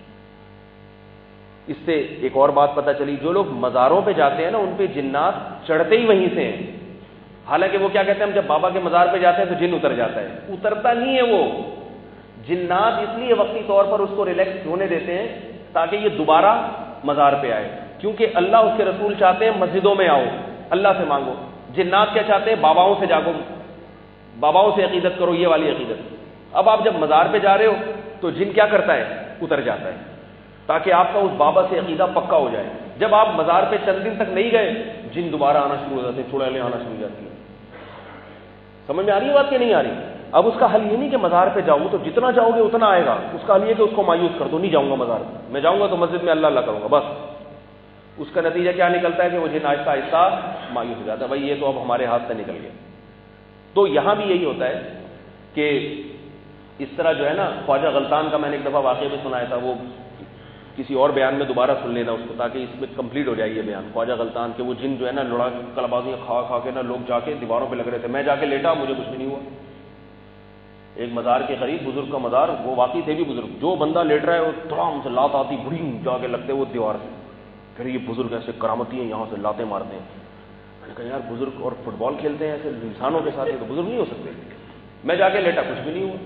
اس سے ایک اور بات پتہ چلی, جو لوگ مزاروں پہ جاتے ہیں نا ان پہ جنات چڑھتے ہی وہیں سے ہیں. حالانکہ وہ کیا کہتے ہیں, ہم جب بابا کے مزار پہ جاتے ہیں تو جن اتر جاتا ہے, اترتا نہیں ہے. وہ جنات اس لیے وقتی طور پر اس کو ریلیکس ہونے دیتے ہیں تاکہ یہ دوبارہ مزار پہ آئے, کیونکہ اللہ اس کے رسول چاہتے ہیں مسجدوں میں آؤ, اللہ سے مانگو. جنات کیا چاہتے ہیں, باباؤں سے جاگو, باباؤں سے عقیدت کرو, یہ والی عقیدت. اب آپ جب مزار پہ جا رہے ہو تو جن کیا کرتا ہے, اتر جاتا ہے تاکہ آپ کا اس بابا سے عقیدہ پکا ہو جائے. جب آپ مزار پہ چند دن تک نہیں گئے, جن دوبارہ آنا شروع ہو جاتے ہیں, چڑیلیں آنا شروع ہو جاتی ہیں. سمجھ میں آ رہی ہے بات کہ نہیں آ رہی؟ اب اس کا حل یہ نہیں کہ مزار پہ جاؤ تو جتنا جاؤ گے اتنا آئے گا. اس کا حل یہ کہ اس کو مایوس کر دو, نہیں جاؤں گا مزار پہ, میں جاؤں گا تو مسجد میں اللہ اللہ کروں گا بس. اس کا نتیجہ کیا نکلتا ہے کہ وہ جن آہستہ آہستہ مایوس ہو جاتا ہے، بھائی یہ تو اب ہمارے ہاتھ سے نکل گیا۔ تو یہاں بھی یہی ہوتا ہے کہ اس طرح جو ہے نا، خواجہ غلطان کا میں نے ایک دفعہ واقعہ بھی سنایا تھا، وہ کسی اور بیان میں دوبارہ سن لینا اس کو تاکہ اس میں کمپلیٹ ہو جائے یہ بیان۔ خواجہ غلطان کے وہ جن جو ہے نا لڑا کلبازیاں کھا کھا کے نا لوگ جا کے دیواروں پہ لگ رہے تھے، میں جا کے لیٹا، مجھے کچھ بھی نہیں ہوا۔ ایک مزار کے قریب بزرگ کا مزار، وہ واقعی تھے بھی بزرگ، جو بندہ لیٹ رہا ہے وہ تھڑام سے لات آتی، بڑی جا کے لگتے وہ دیوار سے، پھر یہ بزرگ ایسے کرامتی ہیں، یہاں سے لاتیں مارتے ہیں۔ میں نے کہا یار بزرگ اور فٹ بال کھیلتے ہیں ایسے انسانوں کے ساتھ، یہ تو بزرگ نہیں ہو سکتے۔ میں جا کے لیٹا، کچھ بھی نہیں ہوا۔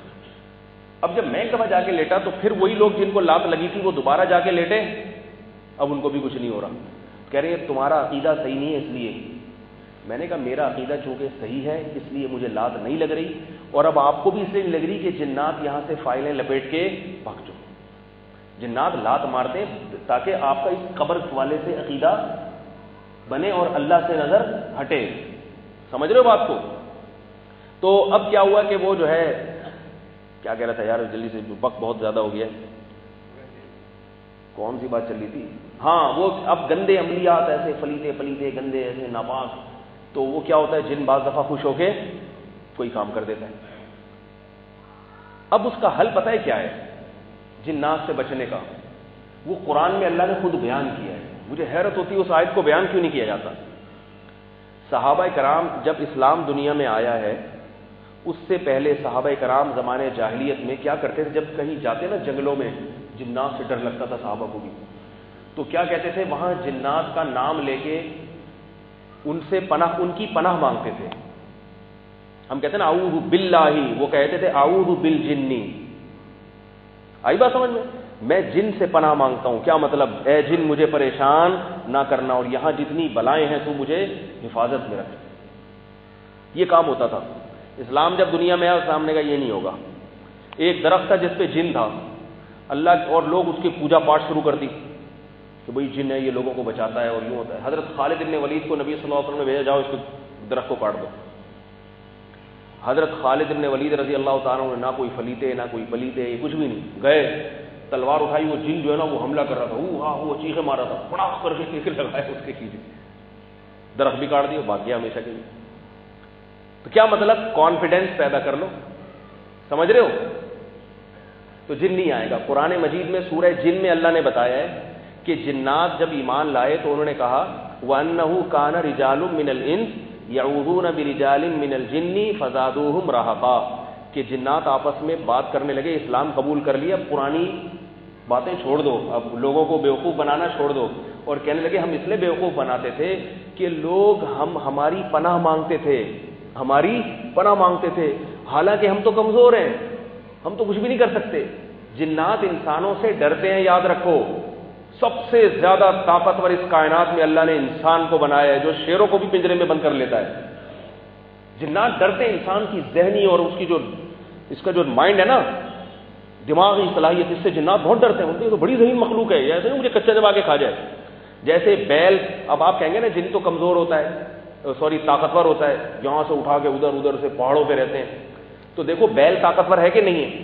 اب جب میں ایک دفعہ جا کے لیٹا تو پھر وہی لوگ جن کو لات لگی تھی وہ دوبارہ جا کے لیٹے، اب ان کو بھی کچھ نہیں ہو رہا۔ کہہ رہے ہیں تمہارا عقیدہ صحیح نہیں ہے اس لیے۔ میں نے کہا میرا عقیدہ چونکہ صحیح ہے اس لیے مجھے لات نہیں لگ رہی، اور اب آپ کو بھی اس لیے نہیں لگ رہی کہ جنات یہاں سے فائلیں لپیٹ کے بھاگ چکے۔ جنات لات مارتے تاکہ آپ کا اس قبر والے سے عقیدہ بنے اور اللہ سے نظر ہٹے۔ سمجھ رہے ہو بات کو؟ تو اب کیا ہوا کہ وہ جو ہے، کیا کہہ رہا تھا یار جلدی سے، وقت بہت زیادہ ہو گیا ہے، کون سی بات چل رہی تھی؟ ہاں، وہ اب گندے عملیات ایسے فلیتے پلیتے گندے ایسے ناپاک، تو وہ کیا ہوتا ہے جن بعض دفعہ خوش ہو کے کوئی کام کر دیتا ہے۔ اب اس کا حل پتہ ہے کیا ہے جنات سے بچنے کا؟ وہ قرآن میں اللہ نے خود بیان کیا ہے۔ مجھے حیرت ہوتی ہے اس آیت کو بیان کیوں نہیں کیا جاتا۔ صحابہ کرام جب اسلام دنیا میں آیا ہے، اس سے پہلے صحابہ کرام زمانے جاہلیت میں کیا کرتے تھے، جب کہیں جاتے نا جنگلوں میں، جنات سے ڈر لگتا تھا صحابہ کو بھی، تو کیا کہتے تھے، وہاں جنات کا نام لے کے ان سے پناہ، ان کی پناہ مانگتے تھے۔ ہم کہتے ہیں نا اعوذ باللہ، وہ کہتے تھے اعوذ بالجنی۔ آئی بات سمجھ میں جن سے پناہ مانگتا ہوں، کیا مطلب، اے جن مجھے پریشان نہ کرنا، اور یہاں جتنی بلائیں ہیں تو مجھے حفاظت میں رکھ۔ یہ کام ہوتا تھا۔ اسلام جب دنیا میں آیا اسلام نے کہا یہ نہیں ہوگا۔ ایک درخت تھا جس پہ جن تھا، اللہ اور لوگ اس کی پوجا پاٹ شروع کر دی کہ بھئی جن ہے، یہ لوگوں کو بچاتا ہے اور یوں ہوتا ہے۔ حضرت خالد بن ولید کو نبی صلی اللہ علیہ وسلم نے بھیجا، جاؤ اس کو درخت کو کاٹ دو۔ حضرت خالد بن ولید رضی اللہ تعالیٰ عنہ نے نہ کوئی فلیتے نہ کوئی پلیتے، کچھ بھی نہیں، گئے تلوار اٹھائی، وہ جن جو ہے نا وہ حملہ کر رہا تھا، وہ چیخے مارا تھا، پڑاخ کر کے لگایا اس کے کیجے، درخت بھی کاٹ دیا، بھاگ گیا ہمیشہ کے لیے۔ تو کیا مطلب، کانفیڈنس پیدا کر لو، سمجھ رہے ہو؟ تو جن نہیں آئے گا۔ قرآن مجید میں سورہ جن میں اللہ نے بتایا ہے کہ جنات جب ایمان لائے تو انہوں نے کہا وَأَنَّهُ كَانَ رِجَالٌ مِّنَ الْإِنسِ يَعُوذُونَ بِرِجَالٍ مِّنَ الْجِنِّ فَزَادُوهُمْ رَهَقًا، کہ جنات آپس میں بات کرنے لگے، اسلام قبول کر لیا، پرانی باتیں چھوڑ دو، اب لوگوں کو بیوقوف بنانا چھوڑ دو، اور کہنے لگے ہم اس لیے بیوقوف بناتے تھے کہ لوگ ہماری پناہ مانگتے تھے، ہماری پناہ مانگتے تھے، حالانکہ ہم تو کمزور ہیں، ہم تو کچھ بھی نہیں کر سکتے۔ جنات انسانوں سے ڈرتے ہیں، یاد رکھو، سب سے زیادہ طاقتور اس کائنات میں اللہ نے انسان کو بنایا ہے، جو شیروں کو بھی پنجرے میں بند کر لیتا ہے۔ جنات ڈرتے ہیں، انسان کی ذہنی اور اس کی جو اس کا جو مائنڈ ہے نا، دماغی صلاحیت، اس سے جنات بہت ڈرتے ہیں، یہ تو بڑی ذہین مخلوق ہے، ایسے نہیں مجھے کچا دبا کے کھا جائے۔ جیسے بیل، اب آپ کہیں گے نا جن تو کمزور ہوتا ہے، طاقتور ہوتا ہے، یہاں سے اٹھا کے ادھر سے پہاڑوں پہ رہتے ہیں، تو دیکھو بیل طاقتور ہے کہ نہیں ہے؟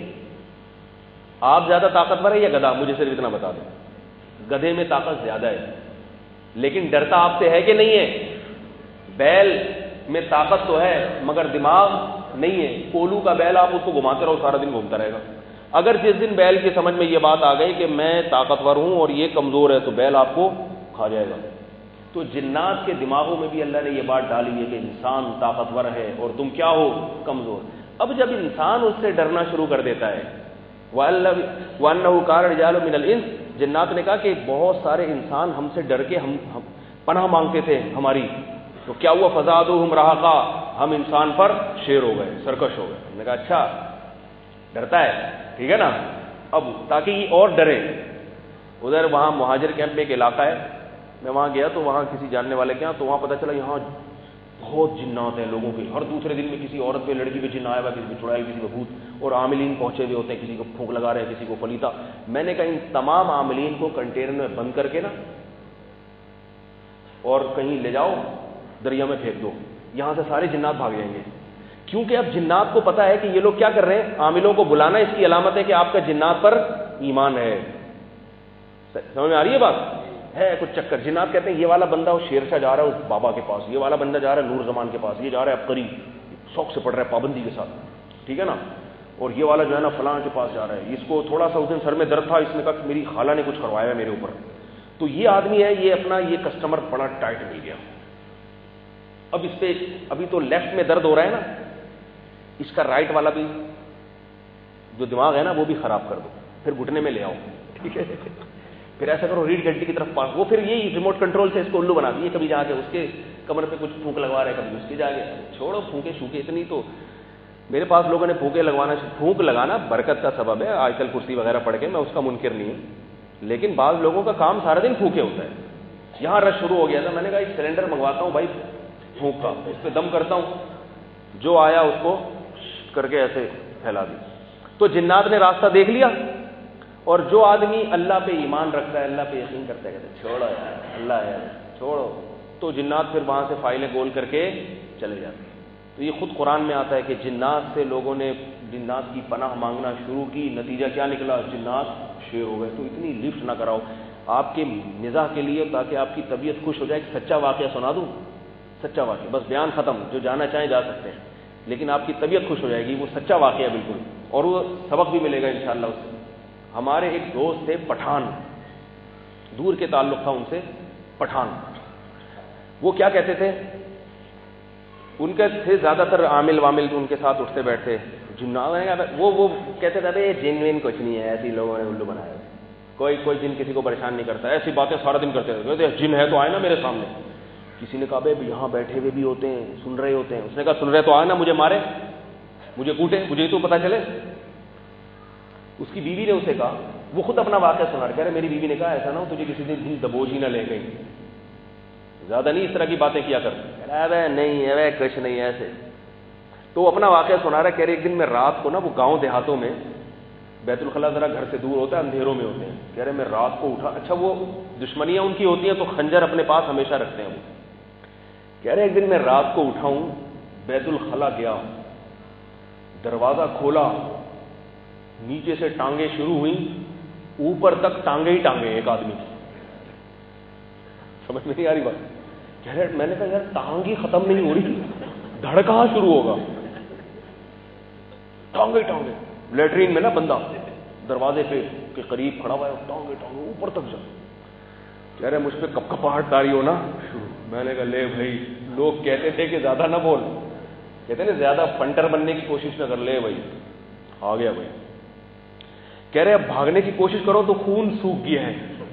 آپ زیادہ طاقتور ہے یا گدھا؟ مجھے صرف اتنا بتا دیں۔ گدھے میں طاقت زیادہ ہے، لیکن ڈرتا آپ سے ہے کہ نہیں ہے؟ بیل میں طاقت تو ہے مگر دماغ نہیں ہے۔ کولو کا بیل آپ اس کو گھماتے رہو، سارا دن گھومتا رہے گا۔ اگر جس دن بیل کی سمجھ میں یہ بات آ گئی کہ میں طاقتور ہوں اور یہ کمزور ہے، تو بیل آپ کو کھا جائے گا۔ تو جنات کے دماغوں میں بھی اللہ نے یہ بات ڈالی ہے کہ انسان طاقتور ہے اور تم کیا ہو، کمزور۔ اب جب انسان اس سے ڈرنا شروع کر دیتا ہے، وَأَنَّهُ كَانَ رِجَالٌ مِّنَ الْإِنسِ، جنات نے کہا کہ بہت سارے انسان ہم سے ڈر کے ہم پناہ مانگتے تھے ہماری، تو کیا ہوا، فَزَادُوهُمْ رَهَقًا، ہم انسان پر شیر ہو گئے، سرکش ہو گئے۔ ہم نے کہا اچھا ڈرتا ہے، ٹھیک ہے نا، اب تاکہ یہ اور ڈرے۔ ادھر وہاں مہاجر کیمپ میں ایک علاقہ ہے، میں وہاں گیا تو وہاں کسی جاننے والے کے یہاں، تو وہاں پتہ چلا یہاں بہت جنات ہیں لوگوں کے، ہر دوسرے دن میں کسی عورت پہ، لڑکی پہ جن آیا ہوا، کسی پہ چڑیل، کسی پہ بھوت، اور عاملین پہنچے ہوئے ہوتے ہیں، کسی کو پھونک لگا رہے ہیں، کسی کو فلیتا۔ میں نے کہا ان تمام عاملین کو کنٹینر میں بند کر کے نا اور کہیں لے جاؤ، دریا میں پھینک دو، یہاں سے سارے جنات بھاگ جائیں گے۔ کیونکہ اب جنات کو پتا ہے کہ یہ لوگ کیا کر رہے ہیں، عاملوں کو بلانا اس کی علامت ہے کہ آپ کا جنات پر ایمان ہے۔ سمجھ میں آ رہی ہے بات؟ ہے کچھ چکر. جنات کہتے ہیں یہ والا بندہ وہ شیر شاہ جا رہا ہے اس بابا کے پاس, یہ والا بندہ جا رہا ہے نور زمان کے پاس, یہ جا رہا ہے عبقری شوق سے پڑھ رہا ہے پابندی کے ساتھ, ٹھیک ہے نا, اور یہ والا جو ہے نا فلاں کے پاس جا رہا ہے, اس کو تھوڑا سا اس دن سر میں درد تھا, اس نے کہا میری خالہ نے کچھ کروایا ہے میرے اوپر. تو یہ آدمی ہے, یہ اپنا یہ کسٹمر بڑا ٹائٹ مل گیا. اب اس پہ ابھی تو لیفٹ میں درد ہو رہا ہے نا, اس کا رائٹ والا بھی جو دماغ ہے نا وہ بھی خراب کر دو, پھر گھٹنے میں لے آؤ, ٹھیک ہے, پھر ایسا کرو ریڑھ گھنٹی کی طرف پاس, وہ پھر یہی ریموٹ کنٹرول سے اس کو الو بنا دیے, کبھی جا کے اس کے کمر پہ کچھ پھونک لگوا رہے, کبھی اس کے جا کے. چھوڑو پھونکے شونکے اتنی, تو میرے پاس لوگوں نے پھونک لگانا برکت کا سبب ہے, آج کل کرسی وغیرہ پڑھ کے, میں اس کا منکر نہیں ہوں, لیکن بعض لوگوں کا کام سارا دن پھونکے ہوتا ہے. یہاں رش شروع ہو گیا تھا, میں نے کہا ایک سلنڈر منگواتا ہوں بھائی پھونک کا, اس پہ دم کرتا ہوں, جو آیا اس کو کر کے ایسے پھیلا دی. تو جنات نے راستہ دیکھ لیا, اور جو آدمی اللہ پہ ایمان رکھتا ہے, اللہ پہ یقین کرتا ہے, کہتے ہیں چھوڑو یار اللہ ہے چھوڑو, تو جنات پھر وہاں سے فائلیں گول کر کے چلے جاتے ہیں. تو یہ خود قرآن میں آتا ہے کہ جنات سے لوگوں نے جنات کی پناہ مانگنا شروع کی, نتیجہ کیا نکلا, جنات شیر ہو گئے. تو اتنی لفٹ نہ کراؤ آپ کے مزاح کے لیے, تاکہ آپ کی طبیعت خوش ہو جائے. ایک سچا واقعہ سنا دوں, سچا واقعہ, بس بیان ختم, جو جانا چاہیں جا سکتے ہیں, لیکن آپ کی طبیعت خوش ہو جائے گی. وہ سچا واقعہ بالکل, اور وہ سبق بھی ملے گا انشاءاللہ اس سے. ہمارے ایک دوست تھے پٹھان, دور کے تعلق تھا ان سے, پٹھان. وہ کیا کہتے تھے, ان کے تھے زیادہ تر عامل وامل ان کے ساتھ اٹھتے بیٹھتے, وہ کہتے تھے جن وین کچھ نہیں ہے, ایسی لوگوں نے الو بنایا, کوئی جن کسی کو پریشان نہیں کرتا, ایسی باتیں سارا دن کرتے تھے. جن ہے تو آئے نا میرے سامنے. کسی نے کہا بھائی یہاں بیٹھے ہوئے بھی ہوتے ہیں, سن رہے ہوتے ہیں. اس نے کہا سن رہے تو آئے نا, مجھے مارے, مجھے کوٹے, مجھے ہی تو پتا چلے. اس کی بیوی نے اسے کہا, وہ خود اپنا واقعہ سنا رہا, کہہ رہے میری بیوی نے کہا ایسا نہ ہو تجھے کسی دن دل دبوچ ہی نہ لے گئی, زیادہ نہیں اس طرح کی باتیں کیا کر. نہیں ہے کچھ نہیں ایسے. تو وہ اپنا واقعہ سنا رہا ہے, کہہ رہے ایک دن میں رات کو نا, وہ گاؤں دیہاتوں میں بیت الخلاء ذرا گھر سے دور ہوتا ہے, اندھیروں میں ہوتے ہیں. کہہ رہے میں رات کو اٹھا, اچھا وہ دشمنیاں ان کی ہوتی ہیں تو خنجر اپنے پاس ہمیشہ رکھتے ہیں وہ. کہہ رہے ایک دن میں رات کو اٹھا ہوں, بیت الخلاء گیا, دروازہ کھولا, نیچے سے ٹانگیں شروع ہوئیں, اوپر تک ٹانگیں ہی ٹانگیں, ایک آدمی. سمجھ میں نہیں آ رہی بات. کہہ رہے میں نے کہا یار ٹانگ ہی ختم نہیں ہو رہی, دھڑ کہاں شروع ہوگا, ٹانگیں ٹانگیں. لیٹرین میں نا بندہ دروازے پہ کے قریب کھڑا ہوا ہے, ٹانگیں ٹانگیں اوپر تک جا. کہہ رہے مجھ پہ کپ کپاہٹ تاری ہو نا شروع. میں نے کہا لے بھائی, لوگ کہتے تھے کہ زیادہ نہ بول, کہتے ہیں نا زیادہ فنٹر بننے کی کوشش نہ کر, لے بھائی آ گیا بھائی. کہہ رہے اب بھاگنے کی کوشش کرو تو خون سوکھ گیا ہے,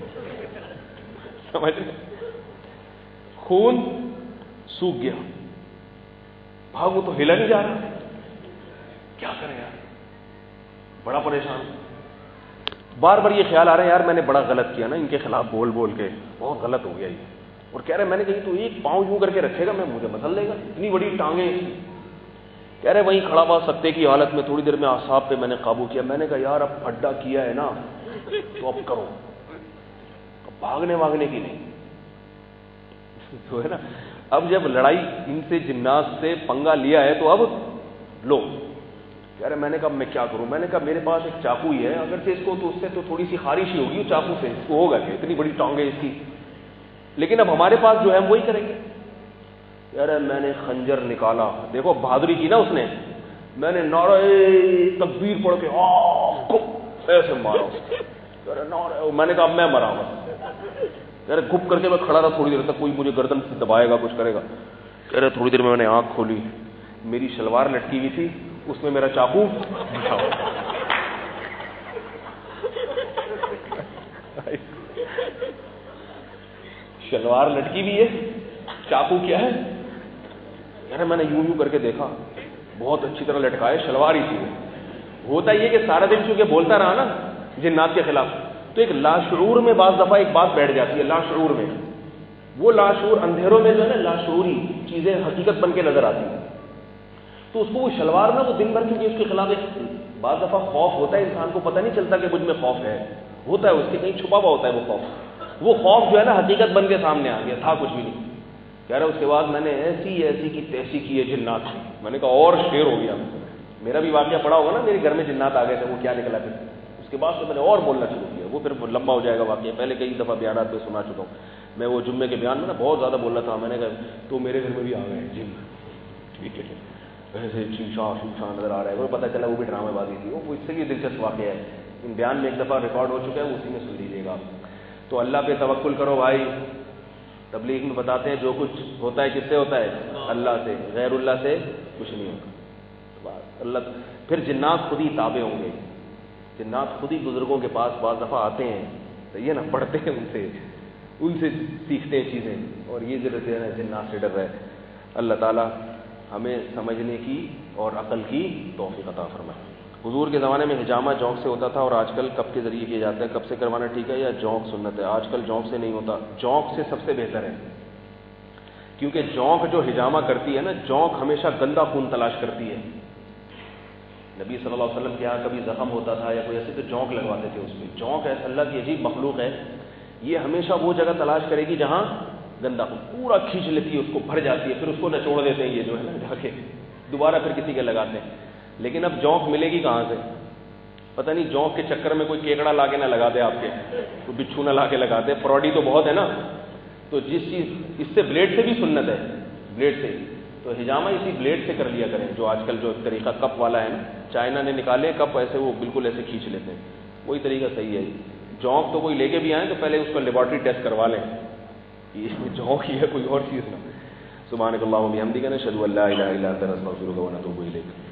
سمجھ رہے, خون سوکھ گیا, بھاگو تو ہلا نہیں جا رہا, کیا کریں یار, بڑا پریشان. بار بار یہ خیال آ رہا ہے یار میں نے بڑا غلط کیا نا ان کے خلاف بول بول کے, بہت غلط ہو گیا یہ. اور کہہ رہے میں نے کہی تو ایک پاؤں یوں کر کے رکھے گا, میں مجھے مسل لے گا, اتنی بڑی ٹانگیں. کہہ رہے وہیں کھڑا ہوا سکتے کی حالت میں, تھوڑی دیر میں اعصاب پہ میں نے قابو کیا. میں نے کہا یار اب پھڈا کیا ہے نا تو اب کرو, اب بھاگنے واگنے کی نہیں. تو ہے نا, اب جب لڑائی ان سے جنات سے پنگا لیا ہے تو اب لو. کہہ رہے میں نے کہا میں کیا کروں, میں نے کہا میرے پاس ایک چاقو ہی ہے, اگر سے اس کو تو اس سے تو تھوڑی سی خارش ہی ہوگی, وہ چاقو سے اس کو ہوگا کہ اتنی بڑی ٹانگیں اس کی, لیکن اب ہمارے پاس جو ہے وہی کریں گے. یار میں نے خنجر نکالا, دیکھو بہادری کی نا اس نے, میں نے نعرہ تکبیر پڑھ کے ایسے مارا. میں نے کہا میں مرا ہوں, یار گھپ کر کے میں کھڑا رہا تھوڑی دیر تک, کوئی مجھے گردن سے دبائے گا کچھ کرے گا. کہہ رہے تھوڑی دیر میں نے آنکھ کھولی, میری شلوار لٹکی ہوئی تھی, اس میں میرا چاقو شلوار لٹکی ہوئی ہے, چاقو کیا ہے. یار میں نے یوں یوں کر کے دیکھا, بہت اچھی طرح لٹکائے, شلوار ہی تھی. ہوتا یہ کہ سارا دن چونکہ بولتا رہا نا جنات کے خلاف, تو ایک لاشعور میں بعض دفعہ ایک بات بیٹھ جاتی ہے, لاشعور میں. وہ لاشعور اندھیروں میں جو ہے نا لاشعوری چیزیں حقیقت بن کے نظر آتی ہیں. تو اس کو وہ شلوار نا, وہ دن بھر کیونکہ اس کے خلاف ایک بعض دفعہ خوف ہوتا ہے, انسان کو پتہ نہیں چلتا کہ مجھ میں خوف ہے, ہوتا ہے اس کے کہیں چھپا ہوا ہوتا ہے وہ خوف. وہ خوف جو ہے نا حقیقت بن کے سامنے آ گیا, تھا کچھ بھی نہیں. کہہ رہا اس کے بعد میں نے ایسی کی تیسی کی ہے جنات کی. میں نے کہا اور شیر ہو گیا. میرا بھی واقعہ پڑا ہوگا نا, میرے گھر میں جنات آ گئے تھے, وہ کیا نکلا پھر. اس کے بعد سے میں نے اور بولنا شروع کیا, وہ پھر لمبا ہو جائے گا واقعہ، پہلے کئی دفعہ بیانات پہ سنا چکا ہوں میں. وہ جمعے کے بیان میں نا بہت زیادہ بول رہا تھا، میں نے کہا تو میرے گھر میں بھی آ گئے جن، ٹھیک ہے ویسے شیشہ نظر آ رہا ہے، وہ پتہ چلا وہ بھی ڈرامے بازی تھی. وہ اس سے بھی دلچسپ واقعہ ہے، ان بیان میں ایک دفعہ ریکارڈ ہو چکا ہے، وہ اسی میں سن لیجیے گا. تو اللہ پہ توکل کرو بھائی. تبلیغ میں بتاتے ہیں جو کچھ ہوتا ہے کس سے ہوتا ہے؟ اللہ سے، غیر اللہ سے کچھ نہیں ہوتا. اللہ پھر جنات خود ہی تابع ہوں گے، جنات خود ہی بزرگوں کے پاس بعض دفعہ آتے ہیں، تو یہ نا پڑھتے ہیں ان سے سیکھتے ہیں چیزیں، اور یہ ضرورت ہے جنات سے ڈر رہے. اللہ تعالیٰ ہمیں سمجھنے کی اور عقل کی توفیق عطا فرمائے. حضور کے زمانے میں حجامہ جونک سے ہوتا تھا، اور آج کل کب کے ذریعے کیا جاتا ہے؟ کب سے کروانا ٹھیک ہے یا جونک سنت ہے؟ آج کل جونک سے نہیں ہوتا، جونک سے سب سے بہتر ہے، کیونکہ جونک جو حجامہ کرتی ہے نا، جونک ہمیشہ گندا خون تلاش کرتی ہے. نبی صلی اللہ علیہ وسلم کے یہاں کبھی زخم ہوتا تھا یا کوئی ایسے تو جونک لگواتے تھے اس پہ. جونک ہے اللہ کی عجیب مخلوق ہے، یہ ہمیشہ وہ جگہ تلاش کرے گی جہاں گندا خون، پورا کھینچ لیتی ہے اس کو، بھر جاتی ہے، پھر اس کو نچوڑ دیتے ہیں یہ جو ہے نا جا کے دوبارہ پھر کسی کے لگاتے ہیں. لیکن اب جونک ملے گی کہاں سے؟ پتہ نہیں جونک کے چکر میں کوئی کیکڑا لا کے نہ لگا دے آپ کے، کوئی بچھو نہ لا کے لگا دے. پروڈی تو بہت ہے نا، تو جس چیز اس سے بلیڈ سے بھی سنت ہے، بلیڈ سے، تو حجامہ اسی بلیڈ سے کر لیا کریں. جو آج کل جو طریقہ کپ والا ہے نا، چائنا نے نکالے کپ ایسے، وہ بالکل ایسے کھینچ لیتے ہیں، وہی طریقہ صحیح ہے. جونک تو کوئی لے کے بھی آئیں تو پہلے اس کا لیبارٹری ٹیسٹ کروا لیں، یہ جونک ہی ہے کوئی اور چیز نہ. سبحانک اللہم و بحمدک، نشہد ان لا الہ الا انت، نستغفرک و نتوب الیک.